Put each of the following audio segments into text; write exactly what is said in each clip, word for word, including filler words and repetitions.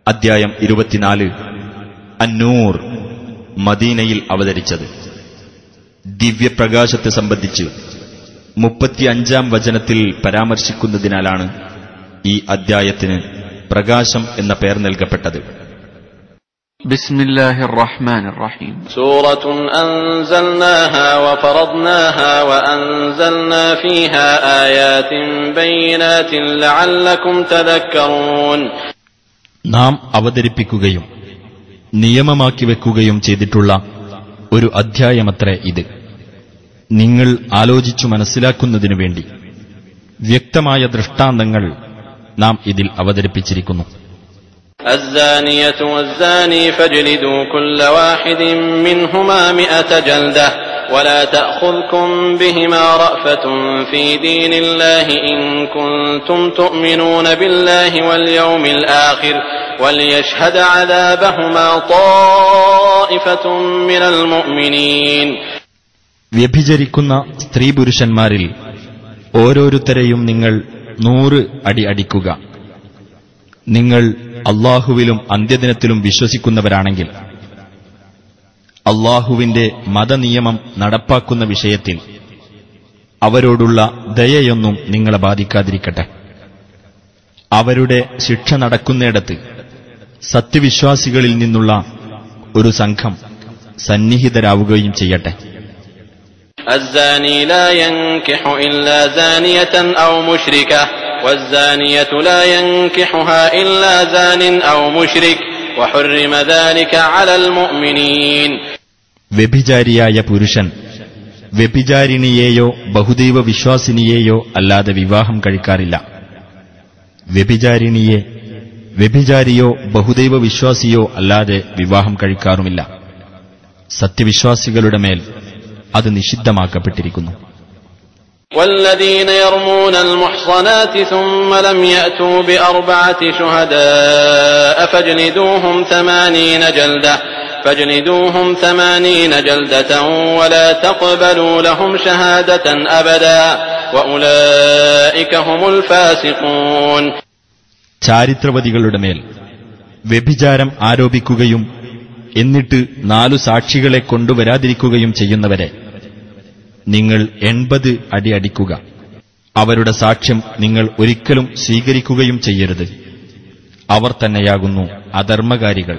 അദ്ധ്യായം ഇരുപത്തിനാല്. അന്നൂർ, മദീനയിൽ അവതരിച്ചത്. ദിവ്യപ്രകാശത്തെ സംബന്ധിച്ച് മുപ്പത്തിയഞ്ചാം വചനത്തിൽ പരാമർശിക്കുന്നതിനാലാണ് ഈ അദ്ധ്യായത്തിന് പ്രകാശം എന്ന പേർ നൽകപ്പെട്ടത്. ബിസ്മില്ലാഹിർ റഹ്മാനിർ റഹീം. സൂറത്തുൻ അൻസൽനാഹാ വഫറദ്നാഹാ വഅൻസൽനാ ഫീഹാ ആയാതിൻ ബയ്യിനാതിൻ ലഅല്ലകും തദക്കറൂൻ. നാം അവതരിപ്പിക്കുകയും നിയമമാക്കി വെക്കുകയും ചെയ്തിട്ടുള്ള ഒരു അധ്യായമത്രേ ഇത്. നിങ്ങൾ ആലോചിച്ചു മനസ്സിലാക്കുന്നതിനു വേണ്ടി വ്യക്തമായ ദൃഷ്ടാന്തങ്ങൾ നാം ഇതിൽ അവതരിപ്പിച്ചിരിക്കുന്നു. الزانية والزاني فاجلدوا كل واحد منهما مئة جلدة ولا تأخذكم بهما رأفة في دين الله إن كنتم تؤمنون بالله واليوم الآخر وليشهد عذابهما طائفة من المؤمنين. വ്യഭിചരിക്കുന്ന സ്ത്രീ പുരുഷന്മാരിൽ ഓരോരുത്തരെയും നിങ്ങൾ നൂറ് അടി അടിക്കുക. നിങ്ങൾ അള്ളാഹുവിലും അന്ത്യദിനത്തിലും വിശ്വസിക്കുന്നവരാണെങ്കിൽ അള്ളാഹുവിന്റെ മതനിയമം നടപ്പാക്കുന്ന വിഷയത്തിൽ അവരോടുള്ള ദയയൊന്നും നിങ്ങളെ ബാധിക്കാതിരിക്കട്ടെ. അവരുടെ ശിക്ഷ നടക്കുന്നിടത്ത് സത്യവിശ്വാസികളിൽ നിന്നുള്ള ഒരു സംഘം സന്നിഹിതരാവുകയും ചെയ്യട്ടെ. الزاني لا ينكح إلا زانية أو مشركة والزانية لا ينكحها إلا زان أو مشرك وحرم ذلك على المؤمنين. വ്യഭിചാരിയായ പുരുഷൻ വ്യഭിചാരിണിയെയോ ബഹുദൈവ വിശ്വാസിനിയെയോ അല്ലാതെ വിവാഹം കഴിക്കാറില്ല. വ്യഭിചാരിണിയെ വ്യഭിചാരിയോ ബഹുദൈവ വിശ്വാസിയോ അല്ലാതെ വിവാഹം കഴിക്കാറുമില്ല. സത്യവിശ്വാസികളുടെ മേൽ അത് നിഷിദ്ധമാക്കപ്പെട്ടിരിക്കുന്നു. والذين يرمون المحصنات ثم لم يأتوا بأربعة شهداء فاجلدوهم ثمانين جلدة فاجلدوهم ثمانين جلدة ولا تقبلوا لهم شهادة أبدا وأولئك هم الفاسقون. ചാരിത്രവതികളുടെ മേൽ വ്യഭിചാരം ആരോപിക്കുകയും എന്നിട്ട് നാലു സാക്ഷികളെ കൊണ്ടുവരാതിരിക്കുകയും ചെയ്യുന്നവരെ നിങ്ങൾ എൺപത് അടി അടിക്കുക. അവരുടെ സാക്ഷ്യം നിങ്ങൾ ഒരിക്കലും സ്വീകരിക്കുകയും ചെയ്യരുത്. അവർ തന്നെയാകുന്നു അധർമ്മകാരികൾ.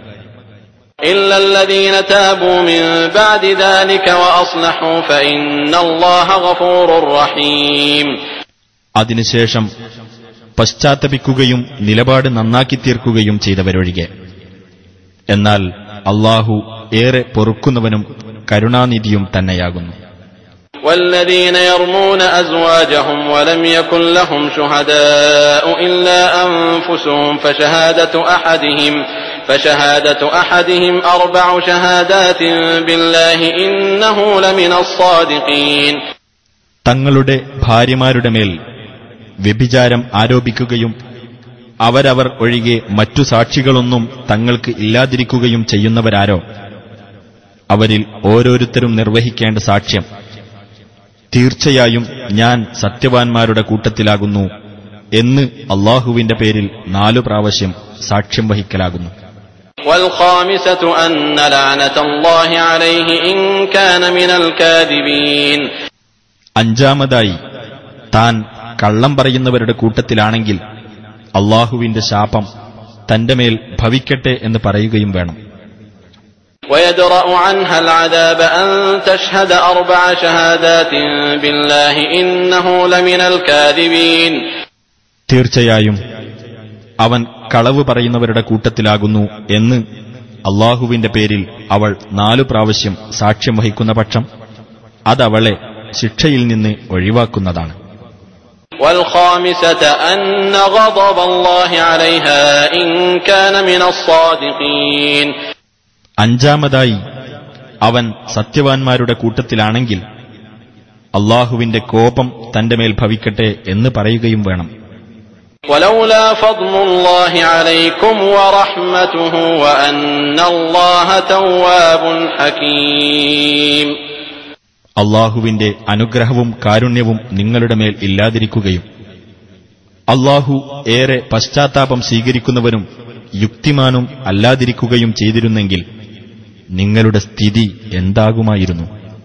അതിനുശേഷം പശ്ചാത്തപിക്കുകയും നിലപാട് നന്നാക്കി തീർക്കുകയും ചെയ്തവരൊഴികെ. എന്നാൽ അല്ലാഹു ഏറെ പൊറുക്കുന്നവനും കരുണാനിധിയും തന്നെയാകുന്നു. والذين يرمون أزواجهم ولم يكن لهم شهداء إلا أنفسهم فشهادة أحدهم فشهادة أحدهم أربع شهادات بالله إنه لمن الصادقين. തങ്ങളുടെ ഭാര്യമാരുടെ മേൽ വ്യഭിചാരം ആരോപിക്കുകയും അവരവർ ഒഴികെ മറ്റു സാക്ഷികളൊന്നും തങ്ങൾക്ക് ഇല്ലാതിരിക്കുകയും ചെയ്യുന്നവരാരോ അവരിൽ ഓരോരുത്തരും നിർവഹിക്കേണ്ട സാക്ഷ്യം തീർച്ചയായും ഞാൻ സത്യവാൻമാരുടെ കൂട്ടത്തിലാകുന്നു എന്ന് അള്ളാഹുവിന്റെ പേരിൽ നാലു പ്രാവശ്യം സാക്ഷ്യം വഹിക്കലാകുന്നു. അഞ്ചാമതായി താൻ കള്ളം പറയുന്നവരുടെ കൂട്ടത്തിലാണെങ്കിൽ അള്ളാഹുവിന്റെ ശാപം തന്റെ മേൽ ഭവിക്കട്ടെ എന്ന് പറയുകയും വേണം. ويدرأ عنها العذاب أن تشهد أربع شهادات بالله إنه لمن الكاذبين. തീർച്ചയായും അവൻ കളവ് പറയുന്നവരുടെ കൂട്ടത്തിലാകുന്നു എന്ന് അള്ളാഹുവിന്റെ പേരിൽ അവൾ നാലു പ്രാവശ്യം സാക്ഷ്യം വഹിക്കുന്ന പക്ഷം അതവളെ ശിക്ഷയിൽ നിന്ന് ഒഴിവാക്കുന്നതാണ്. والخامسة أن غضب الله عليها إن كان من الصادقين. അഞ്ചാമതായി അവൻ സത്യവാൻമാരുടെ കൂട്ടത്തിലാണെങ്കിൽ അള്ളാഹുവിന്റെ കോപം തന്റെ മേൽ ഭവിക്കട്ടെ എന്ന് പറയുകയും വേണം. ولولا فضل الله عليكم ورحمته وأن الله تواب حكيم. അള്ളാഹുവിന്റെ അനുഗ്രഹവും കാരുണ്യവും നിങ്ങളുടെ മേൽ ഇല്ലാതിരിക്കുകയും അള്ളാഹു ഏറെ പശ്ചാത്താപം സ്വീകരിക്കുന്നവനും യുക്തിമാനും അല്ലാതിരിക്കുകയും ചെയ്തിരുന്നെങ്കിൽ നിങ്ങളുടെ സ്ഥിതി എന്താകുമായിരുന്നു?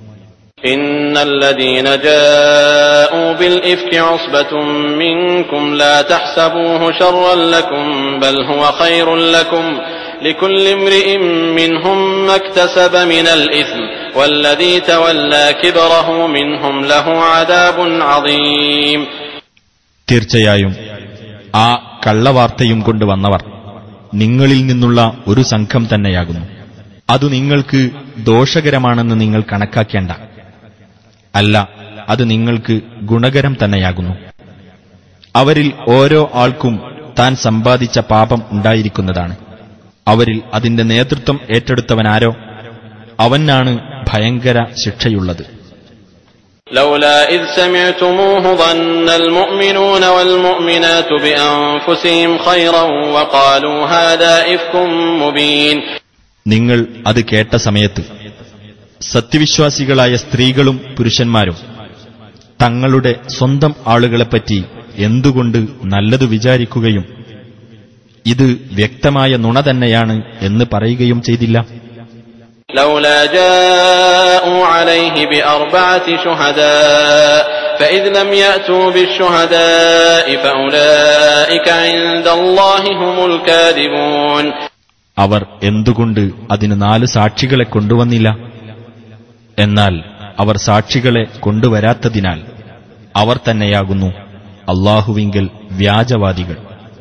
ഇന്നല്ലദീന ജാഊ ബിൽ ഇഫ്കി ഉസ്ബത്തും മിൻകും ലാ തഹ്സബൂഹു ശർറൻ ലക്കും ബൽ ഹുവ ഖൈറുൻ ലക്കും ലികുല്ലി ഇംറിഇൻ മിൻഹും മക്തസബ മിനൽ ഇസ്മി വല്ലദീ തവല്ലാ കിബ്റഹു മിൻഹും ലഹു അദാബുൻ അദീം. തീർച്ചയായും ആ കള്ളവാർത്തയും കൊണ്ട് വന്നവർ നിങ്ങളിൽ നിന്നുള്ള ഒരു സംഘം തന്നെയാകുന്നു. അതു നിങ്ങൾക്ക് ദോഷകരമാണെന്ന് നിങ്ങൾ കണക്കാക്കേണ്ട. അല്ല, അത് നിങ്ങൾക്ക് ഗുണകരം തന്നെയാകുന്നു. അവരിൽ ഓരോ ആൾക്കും താൻ സമ്പാദിച്ച പാപം ഉണ്ടായിരിക്കുന്നതാണ്. അവരിൽ അതിന്റെ നേതൃത്വം ഏറ്റെടുത്തവനാരോ അവനാണ് ഭയങ്കര ശിക്ഷയുള്ളത്. لولا إذ سمعتموه ظن المؤمنون والمؤمنات بأنفسهم خيرا وقالوا هذا إفك مبين. നിങ്ങൾ അത് കേട്ട സമയത്ത് സത്യവിശ്വാസികളായ സ്ത്രീകളും പുരുഷന്മാരും തങ്ങളുടെ സ്വന്തം ആളുകളെപ്പറ്റി എന്തുകൊണ്ട് നല്ലതു വിചാരിക്കുകയും ഇത് വ്യക്തമായ നുണ തന്നെയാണ് എന്ന് പറയുകയും ചെയ്തില്ല. لولا جاءوا عليه بأربعة شهداء فإذ لم يأتوا بالشهداء فأولئك عند الله هم الكاذبون. അവർ എന്തുകൊണ്ട് അതിന് നാല് സാക്ഷികളെ കൊണ്ടുവന്നില്ല? എന്നാൽ അവർ സാക്ഷികളെ കൊണ്ടുവരാത്തതിനാൽ അവർ തന്നെയാകുന്നു അല്ലാഹുവിങ്കൽ വ്യാജവാദികൾ.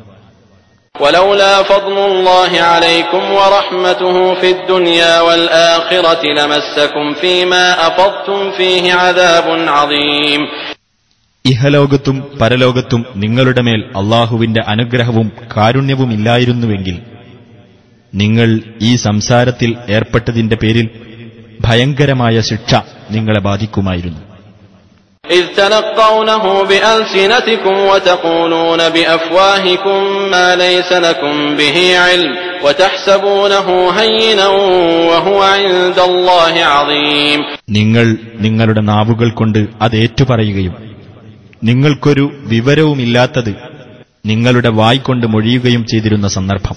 ولولا فضل الله عليكم ورحمته في الدنيا والآخرة لمسكم فيما أفضتم فيه عذاب عظيم. ഇഹലോകത്തും പരലോകത്തും നിങ്ങളുടെ മേൽ അല്ലാഹുവിന്റെ അനുഗ്രഹവും കാരുണ്യവുമില്ലായിരുന്നുവെങ്കിൽ നിങ്ങൾ ഈ സംസാരത്തിൽ ഏർപ്പെട്ടതിന്റെ പേരിൽ ഭയങ്കരമായ ശിക്ഷ നിങ്ങളെ ബാധിക്കുമായിരുന്നു. إذ تلقونه بألسنتكم وتقولون بأفواهكم ما ليس لكم به علم وتحسبونه هينا وهو عند الله عظيم. നിങ്ങൾ നിങ്ങളുടെ നാവുകൾ കൊണ്ട് അത് ഏറ്റുപറയുകയും നിങ്ങൾക്കൊരു വിവരവുമില്ലാത്തത് നിങ്ങളുടെ വായ്കൊണ്ട് മൊഴിയുകയും ചെയ്തിരുന്ന സന്ദർഭം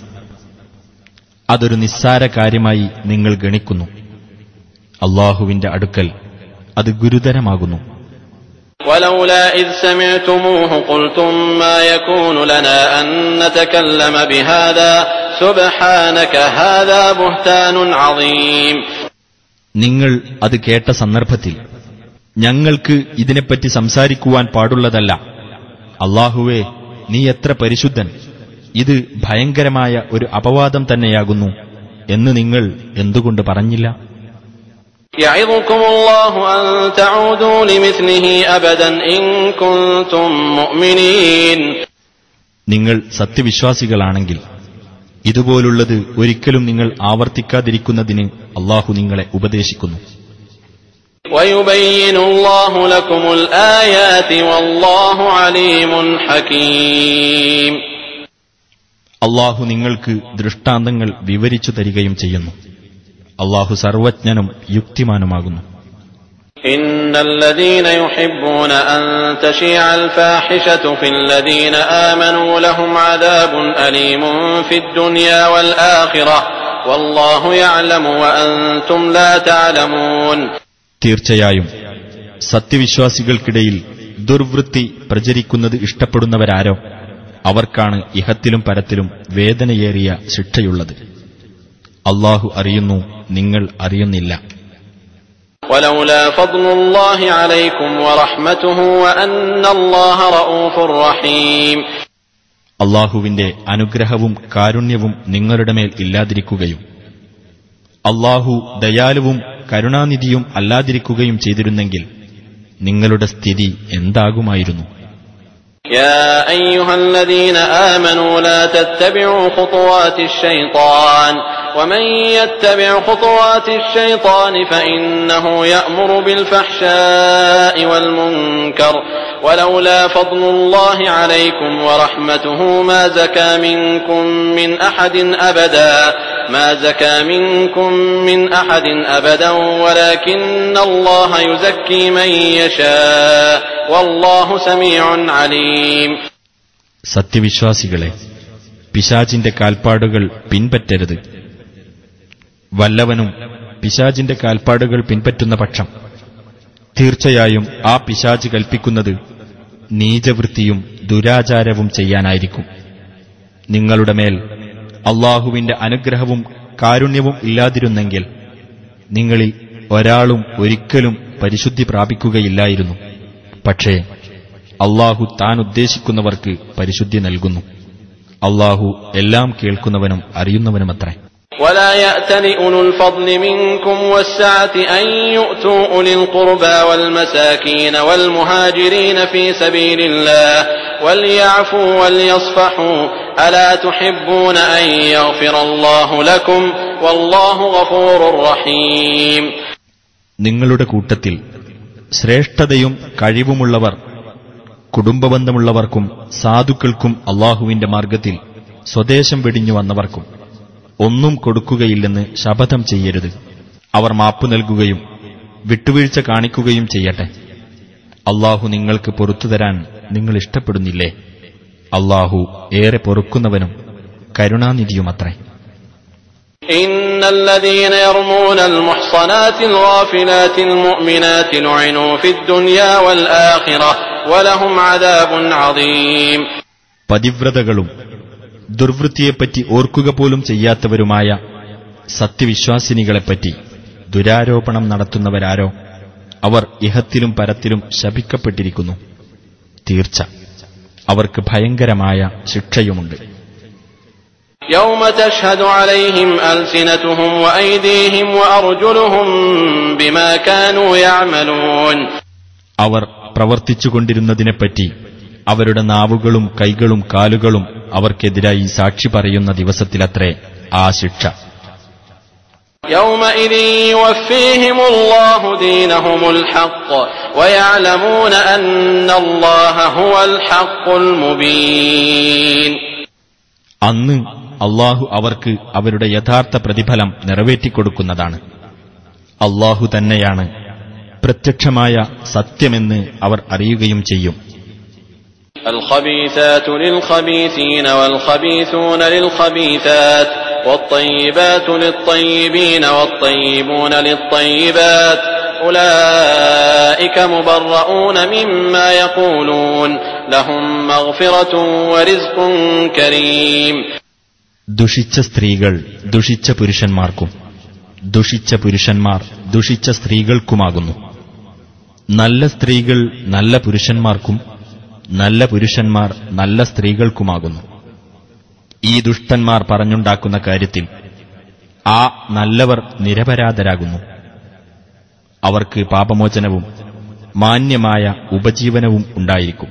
അതൊരു നിസ്സാര കാര്യമായി നിങ്ങൾ ഗണിക്കുന്നു. അല്ലാഹുവിന്റെ അടുക്കൽ അത് ഗുരുതരമാകുന്നു. ولولا إذ سمعتموه قلتم ما يكون لنا أن نتكلم بهذا سبحانك هذا بهتان عظيم. നിങ്ങൾ അത് കേട്ട സന്ദർഭത്തിൽ ഞങ്ങൾക്ക് ഇതിനെപ്പറ്റി സംസാരിക്കുവാൻ പാടുള്ളതല്ല. അല്ലാഹുവേ, നീ എത്ര പരിശുദ്ധൻ, ഇത് ഭയങ്കരമായ ഒരു അപവാദം തന്നെയാകുന്നു എന്ന് നിങ്ങൾ എന്തുകൊണ്ട് പറഞ്ഞില്ല? يعظكم الله أن تعودوا لمثله أبدا إن كنتم مؤمنين. നിങ്ങൾ സത്യവിശ്വാസികളാണെങ്കിൽ ഇതുപോലുള്ളത് ഒരിക്കലും നിങ്ങൾ ആവർത്തിക്കാതിരിക്കുന്നതിന് അല്ലാഹു നിങ്ങളെ ഉപദേശിക്കുന്നു. ويبين الله لكم الآيات والله عليم حكيم. അല്ലാഹു നിങ്ങൾക്ക് ദൃഷ്ടാന്തങ്ങൾ വിവരിച്ചു തരികയും ചെയ്യുന്നു. അല്ലാഹു സർവജ്ഞനും യുക്തിമാനുമാകുന്നു. إن الذين يحبون أن تشيع الفاحشة في الذين آمنوا لهم عذاب أليم في الدنيا والآخرة والله يعلم وأنتم لا تعلمون. തീർച്ചയായും സത്യവിശ്വാസികൾക്കിടയിൽ ദുർവൃത്തി പ്രചരിക്കുന്നത് ഇഷ്ടപ്പെടുന്നവരാരോ അവർക്കാണ് ഇഹത്തിലും പരത്തിലും വേദനയേറിയ ശിക്ഷയുള്ളത്. അല്ലാഹു അറിയുന്നു, നിങ്ങൾ അറിയുന്നില്ല. ولولا فضل الله عليكم ورحمته وأن الله رؤوف رحيم. അല്ലാഹുവിന്റെ അനുഗ്രഹവും കാരുണ്യവും നിങ്ങളുടെ മേൽ ഇല്ലാതിരിക്കുകയും അല്ലാഹു ദയാലുവും കരുണാനിധിയും അല്ലാതിരിക്കുകയും ചെയ്തിരുന്നെങ്കിൽ നിങ്ങളുടെ സ്ഥിതി എന്താകുമായിരുന്നു? يا أيها الذين آمنوا لا تتبعوا خطوات الشيطان ومن يتبع خطوات الشيطان فإنه يأمر بالفحشاء والمنكر ولولا فضل الله عليكم ورحمته ما زكى منكم من أحد أبدا ما زكى منكم من أحد أبدا ولكن الله يزكي من يشاء والله سميع عليم. സത്യവിശ്വാസികളെ, പിശാചിന്റെ കാൽപ്പാടുകൾ പിൻപറ്റരുത്. വല്ലവനും പിശാചിന്റെ കാൽപ്പാടുകൾ പിൻപറ്റുന്ന പക്ഷം തീർച്ചയായും ആ പിശാച് കൽപ്പിക്കുന്നത് നീചവൃത്തിയും ദുരാചാരവും ചെയ്യാനായിരിക്കും. നിങ്ങളുടെ മേൽ അള്ളാഹുവിന്റെ അനുഗ്രഹവും കാരുണ്യവും ഇല്ലാതിരുന്നെങ്കിൽ നിങ്ങളിൽ ഒരാളും ഒരിക്കലും പരിശുദ്ധി പ്രാപിക്കുകയില്ലായിരുന്നു. പക്ഷേ അള്ളാഹു താൻ ഉദ്ദേശിക്കുന്നവർക്ക് പരിശുദ്ധി നൽകുന്നു. അള്ളാഹു എല്ലാം കേൾക്കുന്നവനും അറിയുന്നവനുമത്രേ. ولا يأتل أولو الفضل منكم والسعة أن يؤتوا أولي القربى والمساكين والمهاجرين في سبيل الله وليعفوا وليصفحوا ألا تحبون أن يغفر الله لكم والله غفور رحيم. നിങ്ങളുടെ കൂട്ടത്തിൽ ശ്രേഷ്ഠതയും കഴിവുമുള്ളവർ കുടുംബബന്ധമുള്ളവർക്കും സാധുക്കൾക്കും അള്ളാഹുവിന്റെ മാർഗ്ഗത്തിൽ സ്വദേശം വെടിഞ്ഞു വന്നവർക്കും ഒന്നും കൊടുക്കുകയില്ലെന്ന് ശപഥം ചെയ്യരുത്. അവർ മാപ്പു നൽകുകയും വിട്ടുവീഴ്ച കാണിക്കുകയും ചെയ്യട്ടെ. അള്ളാഹു നിങ്ങൾക്ക് പൊറുത്തുതരാൻ നിങ്ങൾ ഇഷ്ടപ്പെടുന്നില്ലേ? അള്ളാഹു ഏറെ പൊറുക്കുന്നവനും കരുണാനിധിയുമത്രേ. ഇന്നല്ലദീന യർമൂനൽ മുഹ്സനാതിൽ ഗാഫിലാതിൽ മുഅ്മിനാതി ലുഇനൂ ഫിദ്ദുനിയാ വൽ ആഖിറഹ വലഹും അദാബുൻ അദീം. പതിവ്രതകളും ദുർവൃത്തിയെപ്പറ്റി ഓർക്കുക പോലും ചെയ്യാത്തവരുമായ സത്യവിശ്വാസിനികളെപ്പറ്റി ദുരാരോപണം നടത്തുന്നവരാരോ അവർ ഇഹത്തിലും പരത്തിലും ശപിക്കപ്പെട്ടിരിക്കുന്നു. തീർച്ച അവർക്ക് ഭയങ്കരമായ ശിക്ഷയുമുണ്ട്. യൗമ തശ്ഹദു അലൈഹിം അൽസിനതുഹും വഅയ്ദീഹിം വഅർജുലുഹും ബിമാ കാനൂ യഅമലൂൻ. അവർ പ്രവർത്തിച്ചുകൊണ്ടിരുന്നതിനെപ്പറ്റി അവരുടെ നാവുകളും കൈകളും കാലുകളും അവർക്കെതിരായി സാക്ഷി പറയുന്ന ദിവസത്തിലത്രേ ആ ശിക്ഷ. യൗമഇദിൻ യുവഫീഹിമുല്ലാഹു ദീനഹുമുൽ ഹഖ് വയഅലമൂന അന്നല്ലാഹ ഹുവൽ ഹഖുൽ മുബീൻ. അന്ന് അല്ലാഹു അവർക്ക് അവരുടെ യഥാർത്ഥ പ്രതിഫലം നിറവേറ്റിക്കൊടുക്കുന്നതാണ്. അല്ലാഹു തന്നെയാണ് പ്രത്യക്ഷമായ സത്യമെന്ന് അവർ അറിയുകയും ചെയ്യും. الخبيثات للخبيثين والخبيثون للخبيثات والطيبات للطيبين والطيبون للطيبات أولئك مبرؤون مما يقولون لهم مغفرة ورزق كريم. ദുഷിച്ച സ്ത്രീകൾ ദുഷിച്ച പുരുഷന്മാർക്കും ദുഷിച്ച പുരുഷന്മാർ ദുഷിച്ച സ്ത്രീകൾക്കുമാകുന്നു. നല്ല സ്ത്രീകൾ നല്ല പുരുഷന്മാർക്കും നല്ല പുരുഷന്മാർ നല്ല സ്ത്രീകൾക്കുമാകുന്നു. ഈ ദുഷ്ടന്മാർ പറഞ്ഞുണ്ടാക്കുന്ന കാര്യത്തിൽ ആ നല്ലവർ നിരപരാധരാകുന്നു. അവർക്ക് പാപമോചനവും മാന്യമായ ഉപജീവനവും ഉണ്ടായിരിക്കും.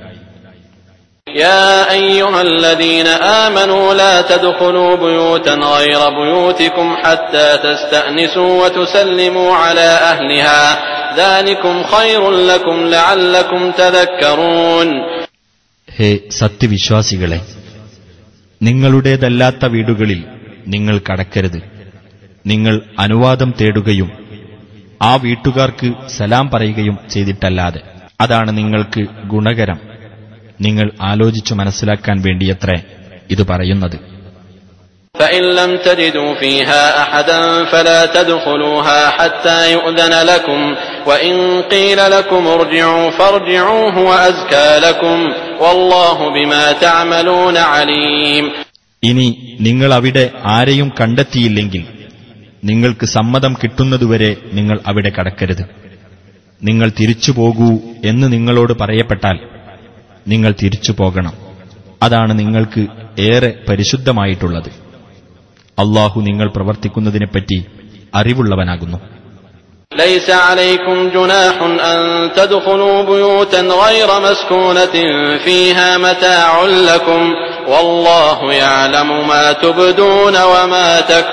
يا أيها الذين آمنوا لا تدخلوا بيوتا غير بيوتكم حتى تستأنسوا وتسلموا على أهلها ذلكم خير لكم لعلكم تذكرون. ഹേ സത്യവിശ്വാസികളെ, നിങ്ങളുടേതല്ലാത്ത വീടുകളിൽ നിങ്ങൾ കടക്കരുത്. നിങ്ങൾ അനുവാദം തേടുകയും ആ വീട്ടുകാർക്ക് സലാം പറയുകയും ചെയ്തിട്ടല്ലാതെ. അതാണ് നിങ്ങൾക്ക് ഗുണകരം. നിങ്ങൾ ആലോചിച്ചു മനസ്സിലാക്കാൻ വേണ്ടിയത്രേ ഇത് പറയുന്നത്. فإن لم تجدوا فيها أحدا فلا تدخلوها حتى يؤذن لكم وإن قيل لكم ارجعوا فارجعوا هو أزكى لكم والله بما تعملون عليم. ഇനി നിങ്ങൾ അവിടെ ആരെയും കണ്ടെത്തിയില്ലെങ്കിൽ നിങ്ങൾക്ക് സമ്മതം കിട്ടുന്നതുവരെ നിങ്ങൾ അവിടെ കടക്കരുത്. നിങ്ങൾ തിരിച്ചു പോകൂ എന്ന് നിങ്ങളോട് പറയപ്പെട്ടാൽ നിങ്ങൾ തിരിച്ചു പോകണം. അതാണ് നിങ്ങൾക്ക് ഏറെ പരിശുദ്ധമായിട്ടുള്ളത്. അല്ലാഹു നിങ്ങൾ പ്രവർത്തിക്കുന്നതിനെപ്പറ്റി അറിവുള്ളവനാകുന്നു. ليس عليكم جناح أن تدخلوا بيوتا غير مسكونة فيها متاع لكم والله يعلم ما تبدون وما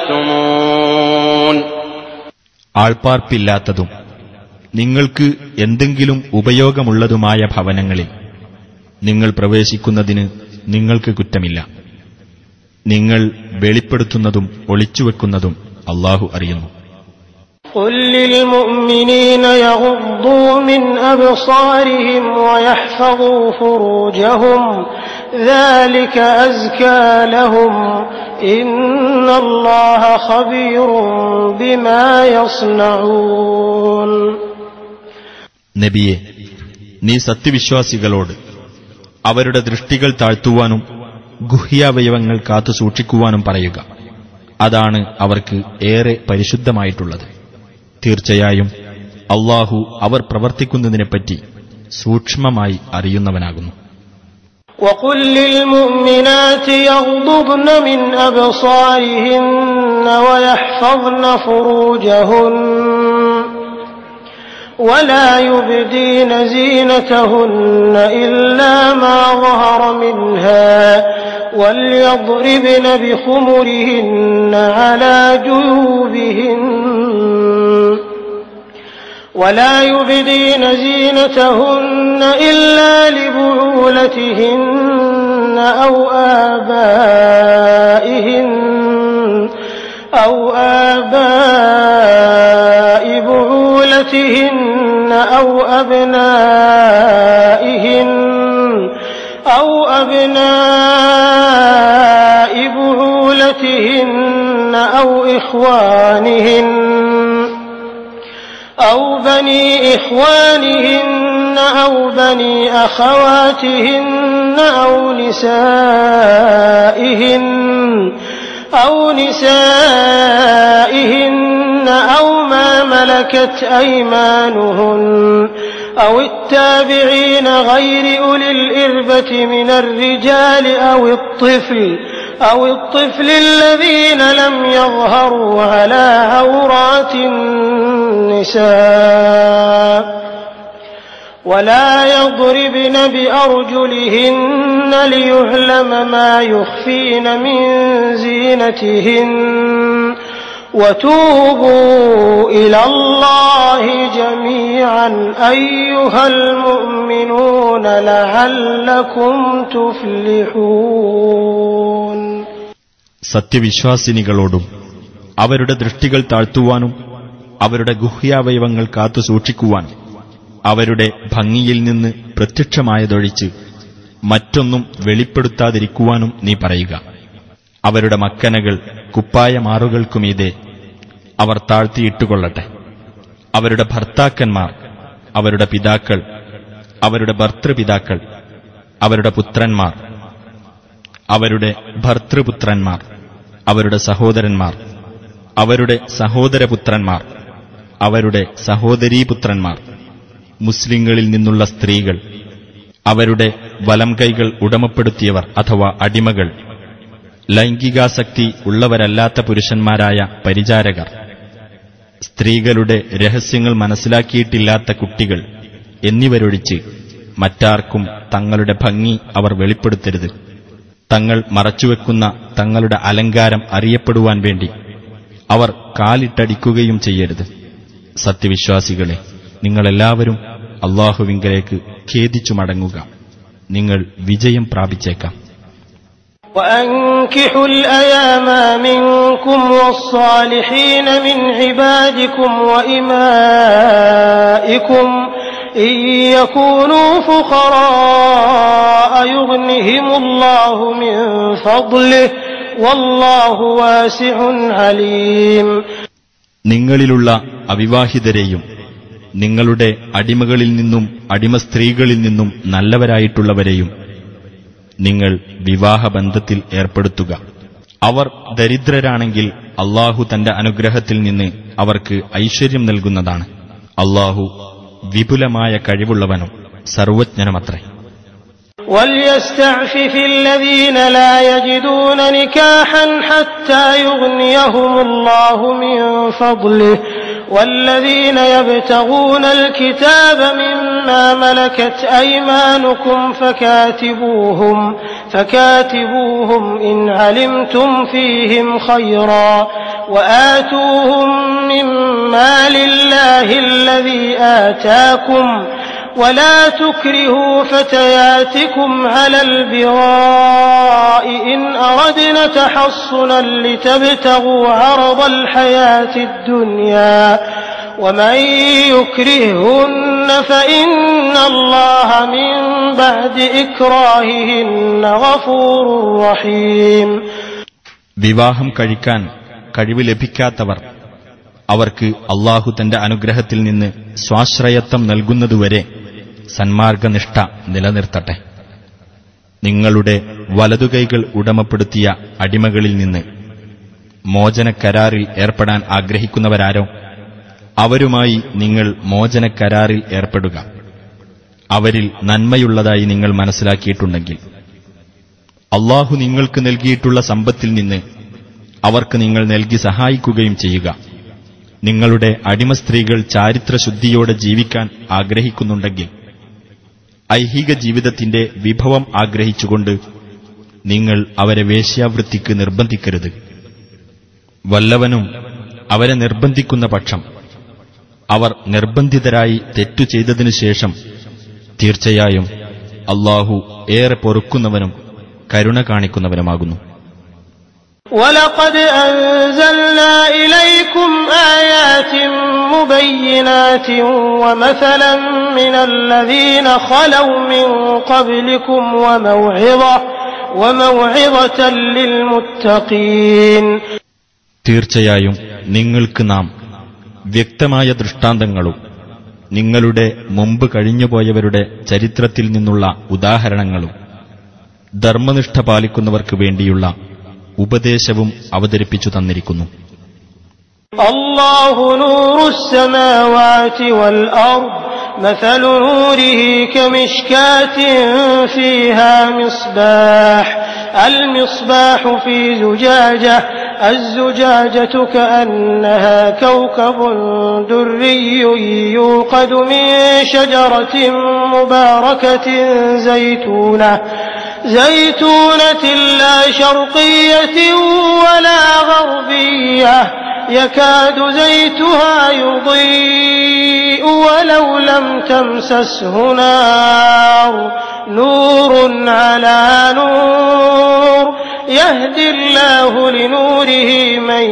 تكتمون. ആൾപ്പാർപ്പില്ലാത്തതും നിങ്ങൾക്ക് എന്തെങ്കിലും ഉപയോഗമുള്ളതുമായ ഭവനങ്ങളിൽ നിങ്ങൾ പ്രവേശിക്കുന്നതിന് നിങ്ങൾക്ക് കുറ്റമില്ല. നിങ്ങൾ വെളിപ്പെടുത്തുന്നതും ഒളിച്ചുവെക്കുന്നതും അല്ലാഹു അറിയുന്നു. قل للمؤمنين يغضوا من أبصارهم ويحفظوا فروجهم ذلك أزكى لهم إن الله خبير بما يصنعون. നബിയെ, നീ സത്യവിശ്വാസികളോട് അവരുടെ ദൃഷ്ടികൾ താഴ്ത്തുവാനും ഗുഹ്യാവയവങ്ങൾ കാത്തു സൂക്ഷിക്കുവാനും പറയുക. അതാണ് അവർക്ക് ഏറെ പരിശുദ്ധമായിട്ടുള്ളത്. തീർച്ചയായും അല്ലാഹു അവർ പ്രവർത്തിക്കുന്നതിനെപ്പറ്റി സൂക്ഷ്മമായി അറിയുന്നവനാകുന്നു. وقل للمؤمنات يغضضن من أبصارهن ويحفظن فروجهن ولا يبدين زينتهن إلا ما ظهر منها وليضربن بخمرهن على جيوبهن ولا يبدين زينتهن إلا لبعولتهن أو آبائهن أو آباء بعولتهن أو أبنائهن أو أبناء بعولتهن أو إخوانهن أو بني إخوانهن أو بني أخواتهن أو نسائهن أو نسائهن أو ما ملكت أيمانهن أو التابعين غير أولي الإربة من الرجال أو الطفل أو الطفل الذين لم يظهروا على عورات النساء ولا يضربن بأرجلهن ليعلم ما يخفين من زينتهن وتوبوا إلى الله جميعا أيها المؤمنون لعلكم تفلحون. സത്യവിശ്വാസിനികളോടും അവരുടെ ദൃഷ്ടികൾ താഴ്ത്തുവാനും അവരുടെ ഗുഹ്യാവയവങ്ങൾ കാത്തു സൂക്ഷിക്കുവാനും അവരുടെ ഭംഗിയിൽ നിന്ന് പ്രത്യക്ഷമായതൊഴിച്ച് മറ്റൊന്നും വെളിപ്പെടുത്താതിരിക്കുവാനും നീ പറയുക. അവരുടെ മക്കനകൾ കുപ്പായമാറുകൾക്കുമീതെ അവർ താഴ്ത്തിയിട്ടുകൊള്ളട്ടെ. അവരുടെ ഭർത്താക്കന്മാർ, അവരുടെ പിതാക്കൾ, അവരുടെ ഭർതൃപിതാക്കൾ, അവരുടെ പുത്രന്മാർ, അവരുടെ ഭർതൃപുത്രന്മാർ, അവരുടെ സഹോദരന്മാർ, അവരുടെ സഹോദരപുത്രന്മാർ, അവരുടെ സഹോദരീപുത്രന്മാർ, മുസ്ലിങ്ങളിൽ നിന്നുള്ള സ്ത്രീകൾ, അവരുടെ വലംകൈകൾ ഉടമപ്പെടുത്തിയവർ അഥവാ അടിമകൾ, ലൈംഗികാസക്തി ഉള്ളവരല്ലാത്ത പുരുഷന്മാരായ പരിചാരകർ, സ്ത്രീകളുടെ രഹസ്യങ്ങൾ മനസ്സിലാക്കിയിട്ടില്ലാത്ത കുട്ടികൾ എന്നിവരൊഴിച്ച് മറ്റാർക്കും തങ്ങളുടെ ഭംഗി അവർ വെളിപ്പെടുത്തരുത്. തങ്ങൾ മറച്ചുവെക്കുന്ന തങ്ങളുടെ അലങ്കാരം അറിയപ്പെടുവാൻ വേണ്ടി അവർ കാലിട്ടടിക്കുകയും ചെയ്യരുത്. സത്യവിശ്വാസികളെ, നിങ്ങളെല്ലാവരും അല്ലാഹുവിങ്കലേക്ക് ഖേദിച്ചു മടങ്ങുക. നിങ്ങൾ വിജയം പ്രാപിച്ചേക്കാം. وأنكحوا الأيام منكم والصالحين من عبادكم وإمائكم إن يكونوا فقراء يغنهم الله من فضله والله واسع عليم. നിങ്ങളിലുള്ള അവിവാഹിതരെയും നിങ്ങളുടെ അടിമകളിൽ നിന്നും അടിമ സ്ത്രീകളിൽ നിന്നും നല്ലവരായിട്ടുള്ളവരെയും നിങ്ങൾ വിവാഹബന്ധത്തിൽ ഏർപ്പെടുത്തുക. അവർ ദരിദ്രരാണെങ്കിൽ അല്ലാഹു തന്റെ അനുഗ്രഹത്തിൽ നിന്ന് അവർക്ക് ഐശ്വര്യം നൽകുന്നതാണ്. അല്ലാഹു വിപുലമായ കഴിവുള്ളവനും സർവജ്ഞനുമത്രേ. وَلْيَسْتَعْفِفِ الَّذِينَ لَا يَجِدُونَ نِكَاحًا حَتَّى يُغْنِيَهُمُ اللَّهُ مِنْ فَضْلِهِ وَالَّذِينَ يَبْتَغُونَ الْكِتَابَ مِمَّا مَلَكَتْ أَيْمَانُكُمْ فَكَاتِبُوهُمْ فَكَاتِبُوهُمْ إِنْ عَلِمْتُمْ فِيهِمْ خَيْرًا وَآتُوهُمْ مِنْ مَالِ اللَّهِ الَّذِي آتَاكُمْ ولا تكرهوا فتياتكم على البغاء إن أردنا تحصنا لتبتغوا عرض الحياة الدنيا ومن يكرههن فإن الله من بعد إكراههن غفور رحيم. വിവാഹം കഴിക്കാൻ കഴിവ് ലഭിക്കാത്തവർ അവർക്ക് അല്ലാഹു തന്റെ അനുഗ്രഹത്തിൽ നിന്ന് സ്വാശ്രയത്വം നൽകുന്നതുവരെ സന്മാർഗനിഷ്ഠ നിലനിർത്തട്ടെ. നിങ്ങളുടെ വലതുകൈകൾ ഉടമപ്പെടുത്തിയ അടിമകളിൽ നിന്ന് മോചനക്കരാറിൽ ഏർപ്പെടാൻ ആഗ്രഹിക്കുന്നവരാരോ അവരുമായി നിങ്ങൾ മോചനക്കരാറിൽ ഏർപ്പെടുക. അവരിൽ നന്മയുള്ളതായി നിങ്ങൾ മനസ്സിലാക്കിയിട്ടുണ്ടെങ്കിൽ അല്ലാഹു നിങ്ങൾക്ക് നൽകിയിട്ടുള്ള സമ്പത്തിൽ നിന്ന് അവർക്ക് നിങ്ങൾ നൽകി സഹായിക്കുകയും ചെയ്യുക. നിങ്ങളുടെ അടിമസ്ത്രീകൾ ചാരിത്രശുദ്ധിയോടെ ജീവിക്കാൻ ആഗ്രഹിക്കുന്നുണ്ടെങ്കിൽ ഐഹിക ജീവിതത്തിന്റെ വിഭവം ആഗ്രഹിച്ചുകൊണ്ട് നിങ്ങൾ അവരെ വേശ്യാവൃത്തിക്ക് നിർബന്ധിക്കരുത്. വല്ലവനും അവരെ നിർബന്ധിക്കുന്ന പക്ഷം അവർ നിർബന്ധിതരായി തെറ്റു ചെയ്തതിനു ശേഷം തീർച്ചയായും അല്ലാഹു ഏറെ പൊറുക്കുന്നവനും കരുണ കാണിക്കുന്നവനുമാകുന്നു. وَلَقَدْ أَنزَلْنَا إِلَيْكُمْ آيَاتٍ مُبَيِّنَاتٍ وَمَثَلًا مِنَ الَّذِينَ خَلَوْا مِن قَبْلِكُمْ وَمَوْعِظَةً وَمَوْعِظَةً لِّلْمُتَّقِينَ. തീർച്ചയായും നിങ്ങൾക്ക് നാം വ്യക്തമായ ദൃഷ്ടാന്തങ്ങളും നിങ്ങളുടെ മുമ്പ് കഴിഞ്ഞുപോയവരുടെ ചരിത്രത്തിൽ നിന്നുള്ള ഉദാഹരണങ്ങളും ധർമ്മനിഷ്ഠ പാലിക്കുന്നവർക്ക് വേണ്ടിയുള്ള ഉപദേശവും അവതരിപ്പിച്ചു തന്നിരിക്കുന്നു. അല്ലാഹു നൂറുസ് സമാവാതി വൽ അർദ് مثل نوره كمشكاة فيها مصباح المصباح في زجاجة الزجاجة كأنها كوكب دري يوقد من شجرة مباركة زيتونة زيتونة لا شرقية ولا غربية يكاد زيتها يضيء ولو لم تمسسه نار نور على نور يهدي الله لنوره من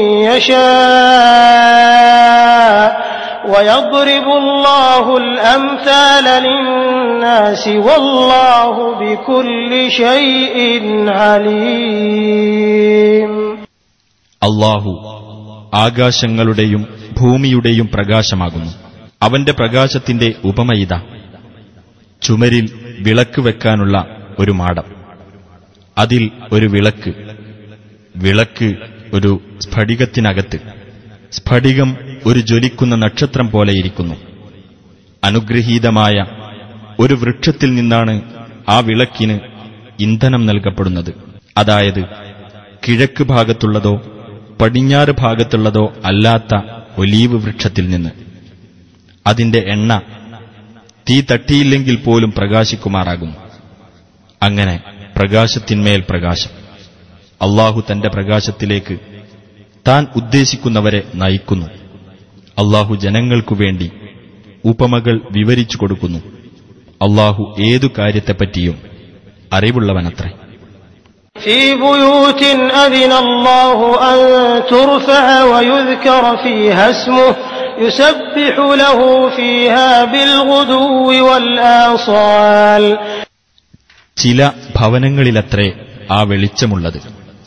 يشاء ويضرب الله الأمثال للناس والله بكل شيء عليم. അല്ലാഹു ആകാശങ്ങളുടെയും ഭൂമിയുടെയും പ്രകാശമാകുന്നു. അവന്റെ പ്രകാശത്തിന്റെ ഉപമയിത ചുമരിൽ വിളക്ക് വെക്കാനുള്ള ഒരു മാടം, അതിൽ ഒരു വിളക്ക്, വിളക്ക് ഒരു സ്ഫടികത്തിനകത്ത്, സ്ഫടികം ഒരു ജ്വലിക്കുന്ന നക്ഷത്രം പോലെയിരിക്കുന്നു. അനുഗ്രഹീതമായ ഒരു വൃക്ഷത്തിൽ നിന്നാണ് ആ വിളക്കിന് ഇന്ധനം നൽകപ്പെടുന്നത്. അതായത് കിഴക്ക് ഭാഗത്തുള്ളതോ പടിഞ്ഞാറ് ഭാഗത്തുള്ളതോ അല്ലാത്ത ഒലീവ് വൃക്ഷത്തിൽ നിന്ന്. അതിന്റെ എണ്ണ തീ തട്ടിയില്ലെങ്കിൽ പോലും പ്രകാശിക്കുമാറാകുന്നു. അങ്ങനെ പ്രകാശത്തിന്മേൽ പ്രകാശം. അല്ലാഹു തന്റെ പ്രകാശത്തിലേക്ക് താൻ ഉദ്ദേശിക്കുന്നവരെ നയിക്കുന്നു. അല്ലാഹു ജനങ്ങൾക്കു വേണ്ടി ഉപമകൾ വിവരിച്ചു കൊടുക്കുന്നു. അല്ലാഹു ഏതു കാര്യത്തെപ്പറ്റിയും അറിവുള്ളവനത്രേ. في بيوت أذن الله أن ترفع ويذكر فيها اسمه يسبح له فيها بالغدو والآصال. ചില ഭവനങ്ങളിലത്രേ ആ വെളിച്ചമുള്ളത്.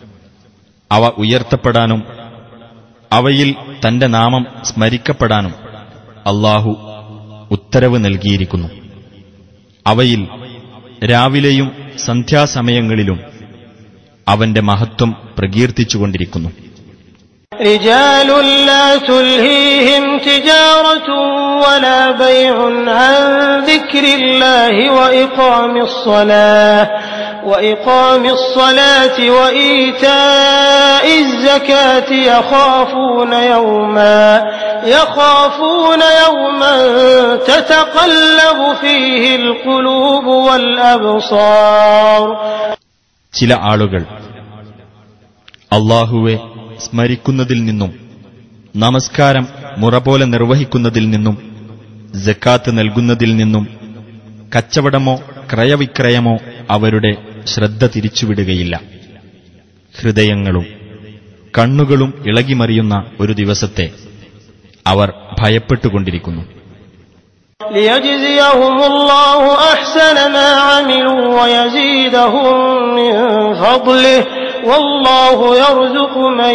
അവ ഉയർത്തപ്പെടാനും അവയിൽ തന്റെ നാമം സ്മരിക്കപ്പെടാനും അല്ലാഹു ഉത്തരവ് നൽകിയിരിക്കുന്നു. അവയിൽ രാവിലെയും സന്ധ്യാസമയങ്ങളിലും അവന്റെ മഹത്വം പ്രകീർത്തിച്ചുകൊണ്ടിരിക്കുന്നു. رجال لا تلهيهم تجارة ولا بيع عن ذكر الله وإقام الصلاة وإقام الصلاة وإيتاء الزكاة يخافون يوما يخافون يوما تتقلب فيه القلوب والأبصار. ചില ആളുകൾ അല്ലാഹുവെ സ്മരിക്കുന്നതിൽ നിന്നും നമസ്കാരം മുറപോലെ നിർവഹിക്കുന്നതിൽ നിന്നും സക്കാത്ത് നൽകുന്നതിൽ നിന്നും കച്ചവടമോ ക്രയവിക്രയമോ അവരുടെ ശ്രദ്ധ തിരിച്ചുവിടുകയില്ല. ഹൃദയങ്ങളും കണ്ണുകളും ഇളകിമറിയുന്ന ഒരു ദിവസത്തെ അവർ ഭയപ്പെട്ടുകൊണ്ടിരിക്കുന്നു. ليجزيهم الله أحسن ما عملوا ويزيدهم من فضله والله يرزق من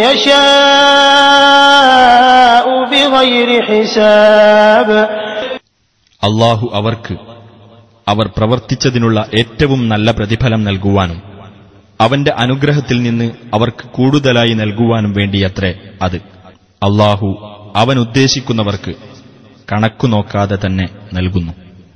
يشاء بغير حساب. അല്ലാഹു അവർക്ക് അവർ പ്രവർത്തിച്ചതിനുള്ള ഏറ്റവും നല്ല പ്രതിഫലം നൽകുവാനും അവന്റെ അനുഗ്രഹത്തിൽ നിന്ന് അവർക്ക് കൂടുതലായി നൽകുവാനും വേണ്ടിയത്രേ അത്. അല്ലാഹു അവൻ ഉദ്ദേശിക്കുന്നവർക്ക് കണക്കു നോക്കാതെ തന്നെ നൽകുന്നു.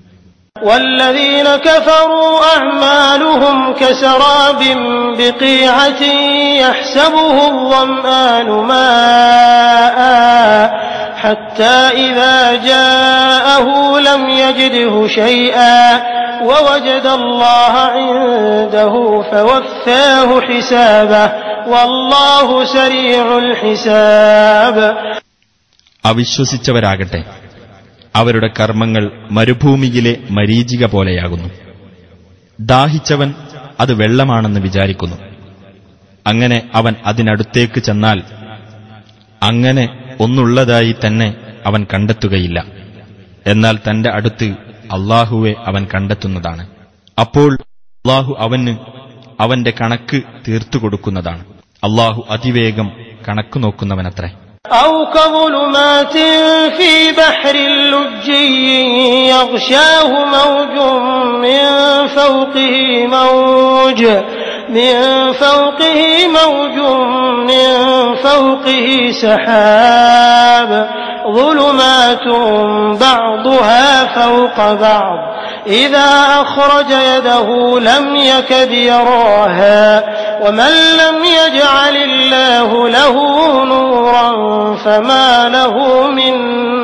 والذين كفروا أعمالهم كسراب بقيعة يحسبه الظمآن ماء حتى إذا جاءه لم يجده شيئا ووجد الله عنده فوفاه حسابه والله سريع الحساب. അവിശ്വസിച്ചവരാകട്ടെ അവരുടെ കർമ്മങ്ങൾ മരുഭൂമിയിലെ മരീചിക പോലെയാകുന്നു. ദാഹിച്ചവൻ അത് വെള്ളമാണെന്ന് വിചാരിക്കുന്നു. അങ്ങനെ അവൻ അതിനടുത്തേക്ക് ചെന്നാൽ അങ്ങനെ ഒന്നുള്ളതായി തന്നെ അവൻ കണ്ടെത്തുകയില്ല. എന്നാൽ തന്റെ അടുത്ത് അല്ലാഹുവെ അവൻ കണ്ടെത്തുന്നതാണ്. അപ്പോൾ അല്ലാഹു അവന് അവന്റെ കണക്ക് തീർത്തുകൊടുക്കുന്നതാണ്. അല്ലാഹു അതിവേഗം കണക്കു നോക്കുന്നവനത്രേ. أو كظلمات في بحر لجي يغشاه موج من فوقه موج من فوقه موج من فوقه سحاب ظلمات بعضها فوق بعض إذا أخرج يده لم يكد يراها ومن لم يجعل الله له نورا فما له من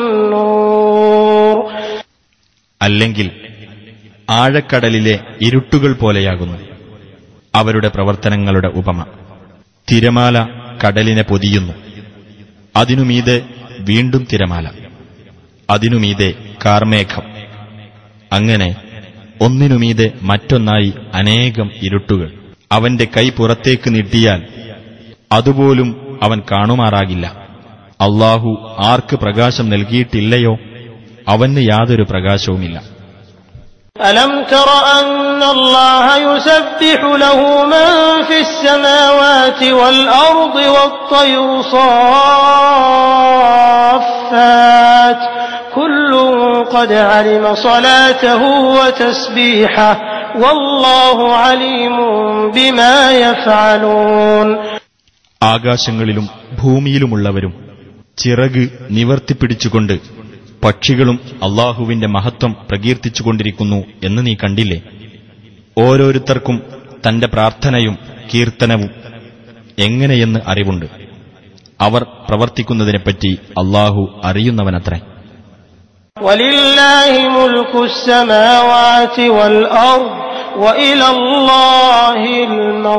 نور. അല്ലെങ്കിൽ ആഴക്കടലിലെ ഇരുട്ടുകൾ പോലെയാകുന്നു അവരുടെ പ്രവർത്തനങ്ങളുടെ ഉപമ. തിരമാല കടലിനെ പൊതിയുന്നു, അതിനുമീതെ വീണ്ടും തിരമാല, അതിനുമീതെ കാർമേഘം, അങ്ങനെ ഒന്നിനുമീതെ മറ്റൊന്നായി അനേകം ഇരുട്ടുകൾ. അവന്റെ കൈ പുറത്തേക്ക് നീട്ടിയാൽ അതുപോലും അവൻ കാണുമാറാകില്ല. അല്ലാഹു ആർക്ക് പ്രകാശം നൽകിയിട്ടില്ലയോ അവന് യാതൊരു പ്രകാശവുമില്ല. ألم تر أن الله يسبح له من في السماوات والأرض والطير صافات كل قد علم صلاته وتسبيحه والله عليم بما يفعلون. ആകാശങ്ങളിലും ഭൂമിയിലുമുള്ളവരും ചിറക് നിവർത്തിപ്പിടിച്ചുകൊണ്ട് പക്ഷികളും അല്ലാഹുവിന്റെ മഹത്വം പ്രകീർത്തിച്ചുകൊണ്ടിരിക്കുന്നു എന്ന് നീ കണ്ടില്ലേ? ഓരോരുത്തർക്കും തന്റെ പ്രാർത്ഥനയും കീർത്തനവും എങ്ങനെയെന്ന് അറിവുണ്ട്. അവർ പ്രവർത്തിക്കുന്നതിനെപ്പറ്റി അല്ലാഹു അറിയുന്നവനത്രേ. വലില്ലാഹി മുൽക്കു സ്സമാവാതി വൽ അർദ് വഇലല്ലാഹിൽ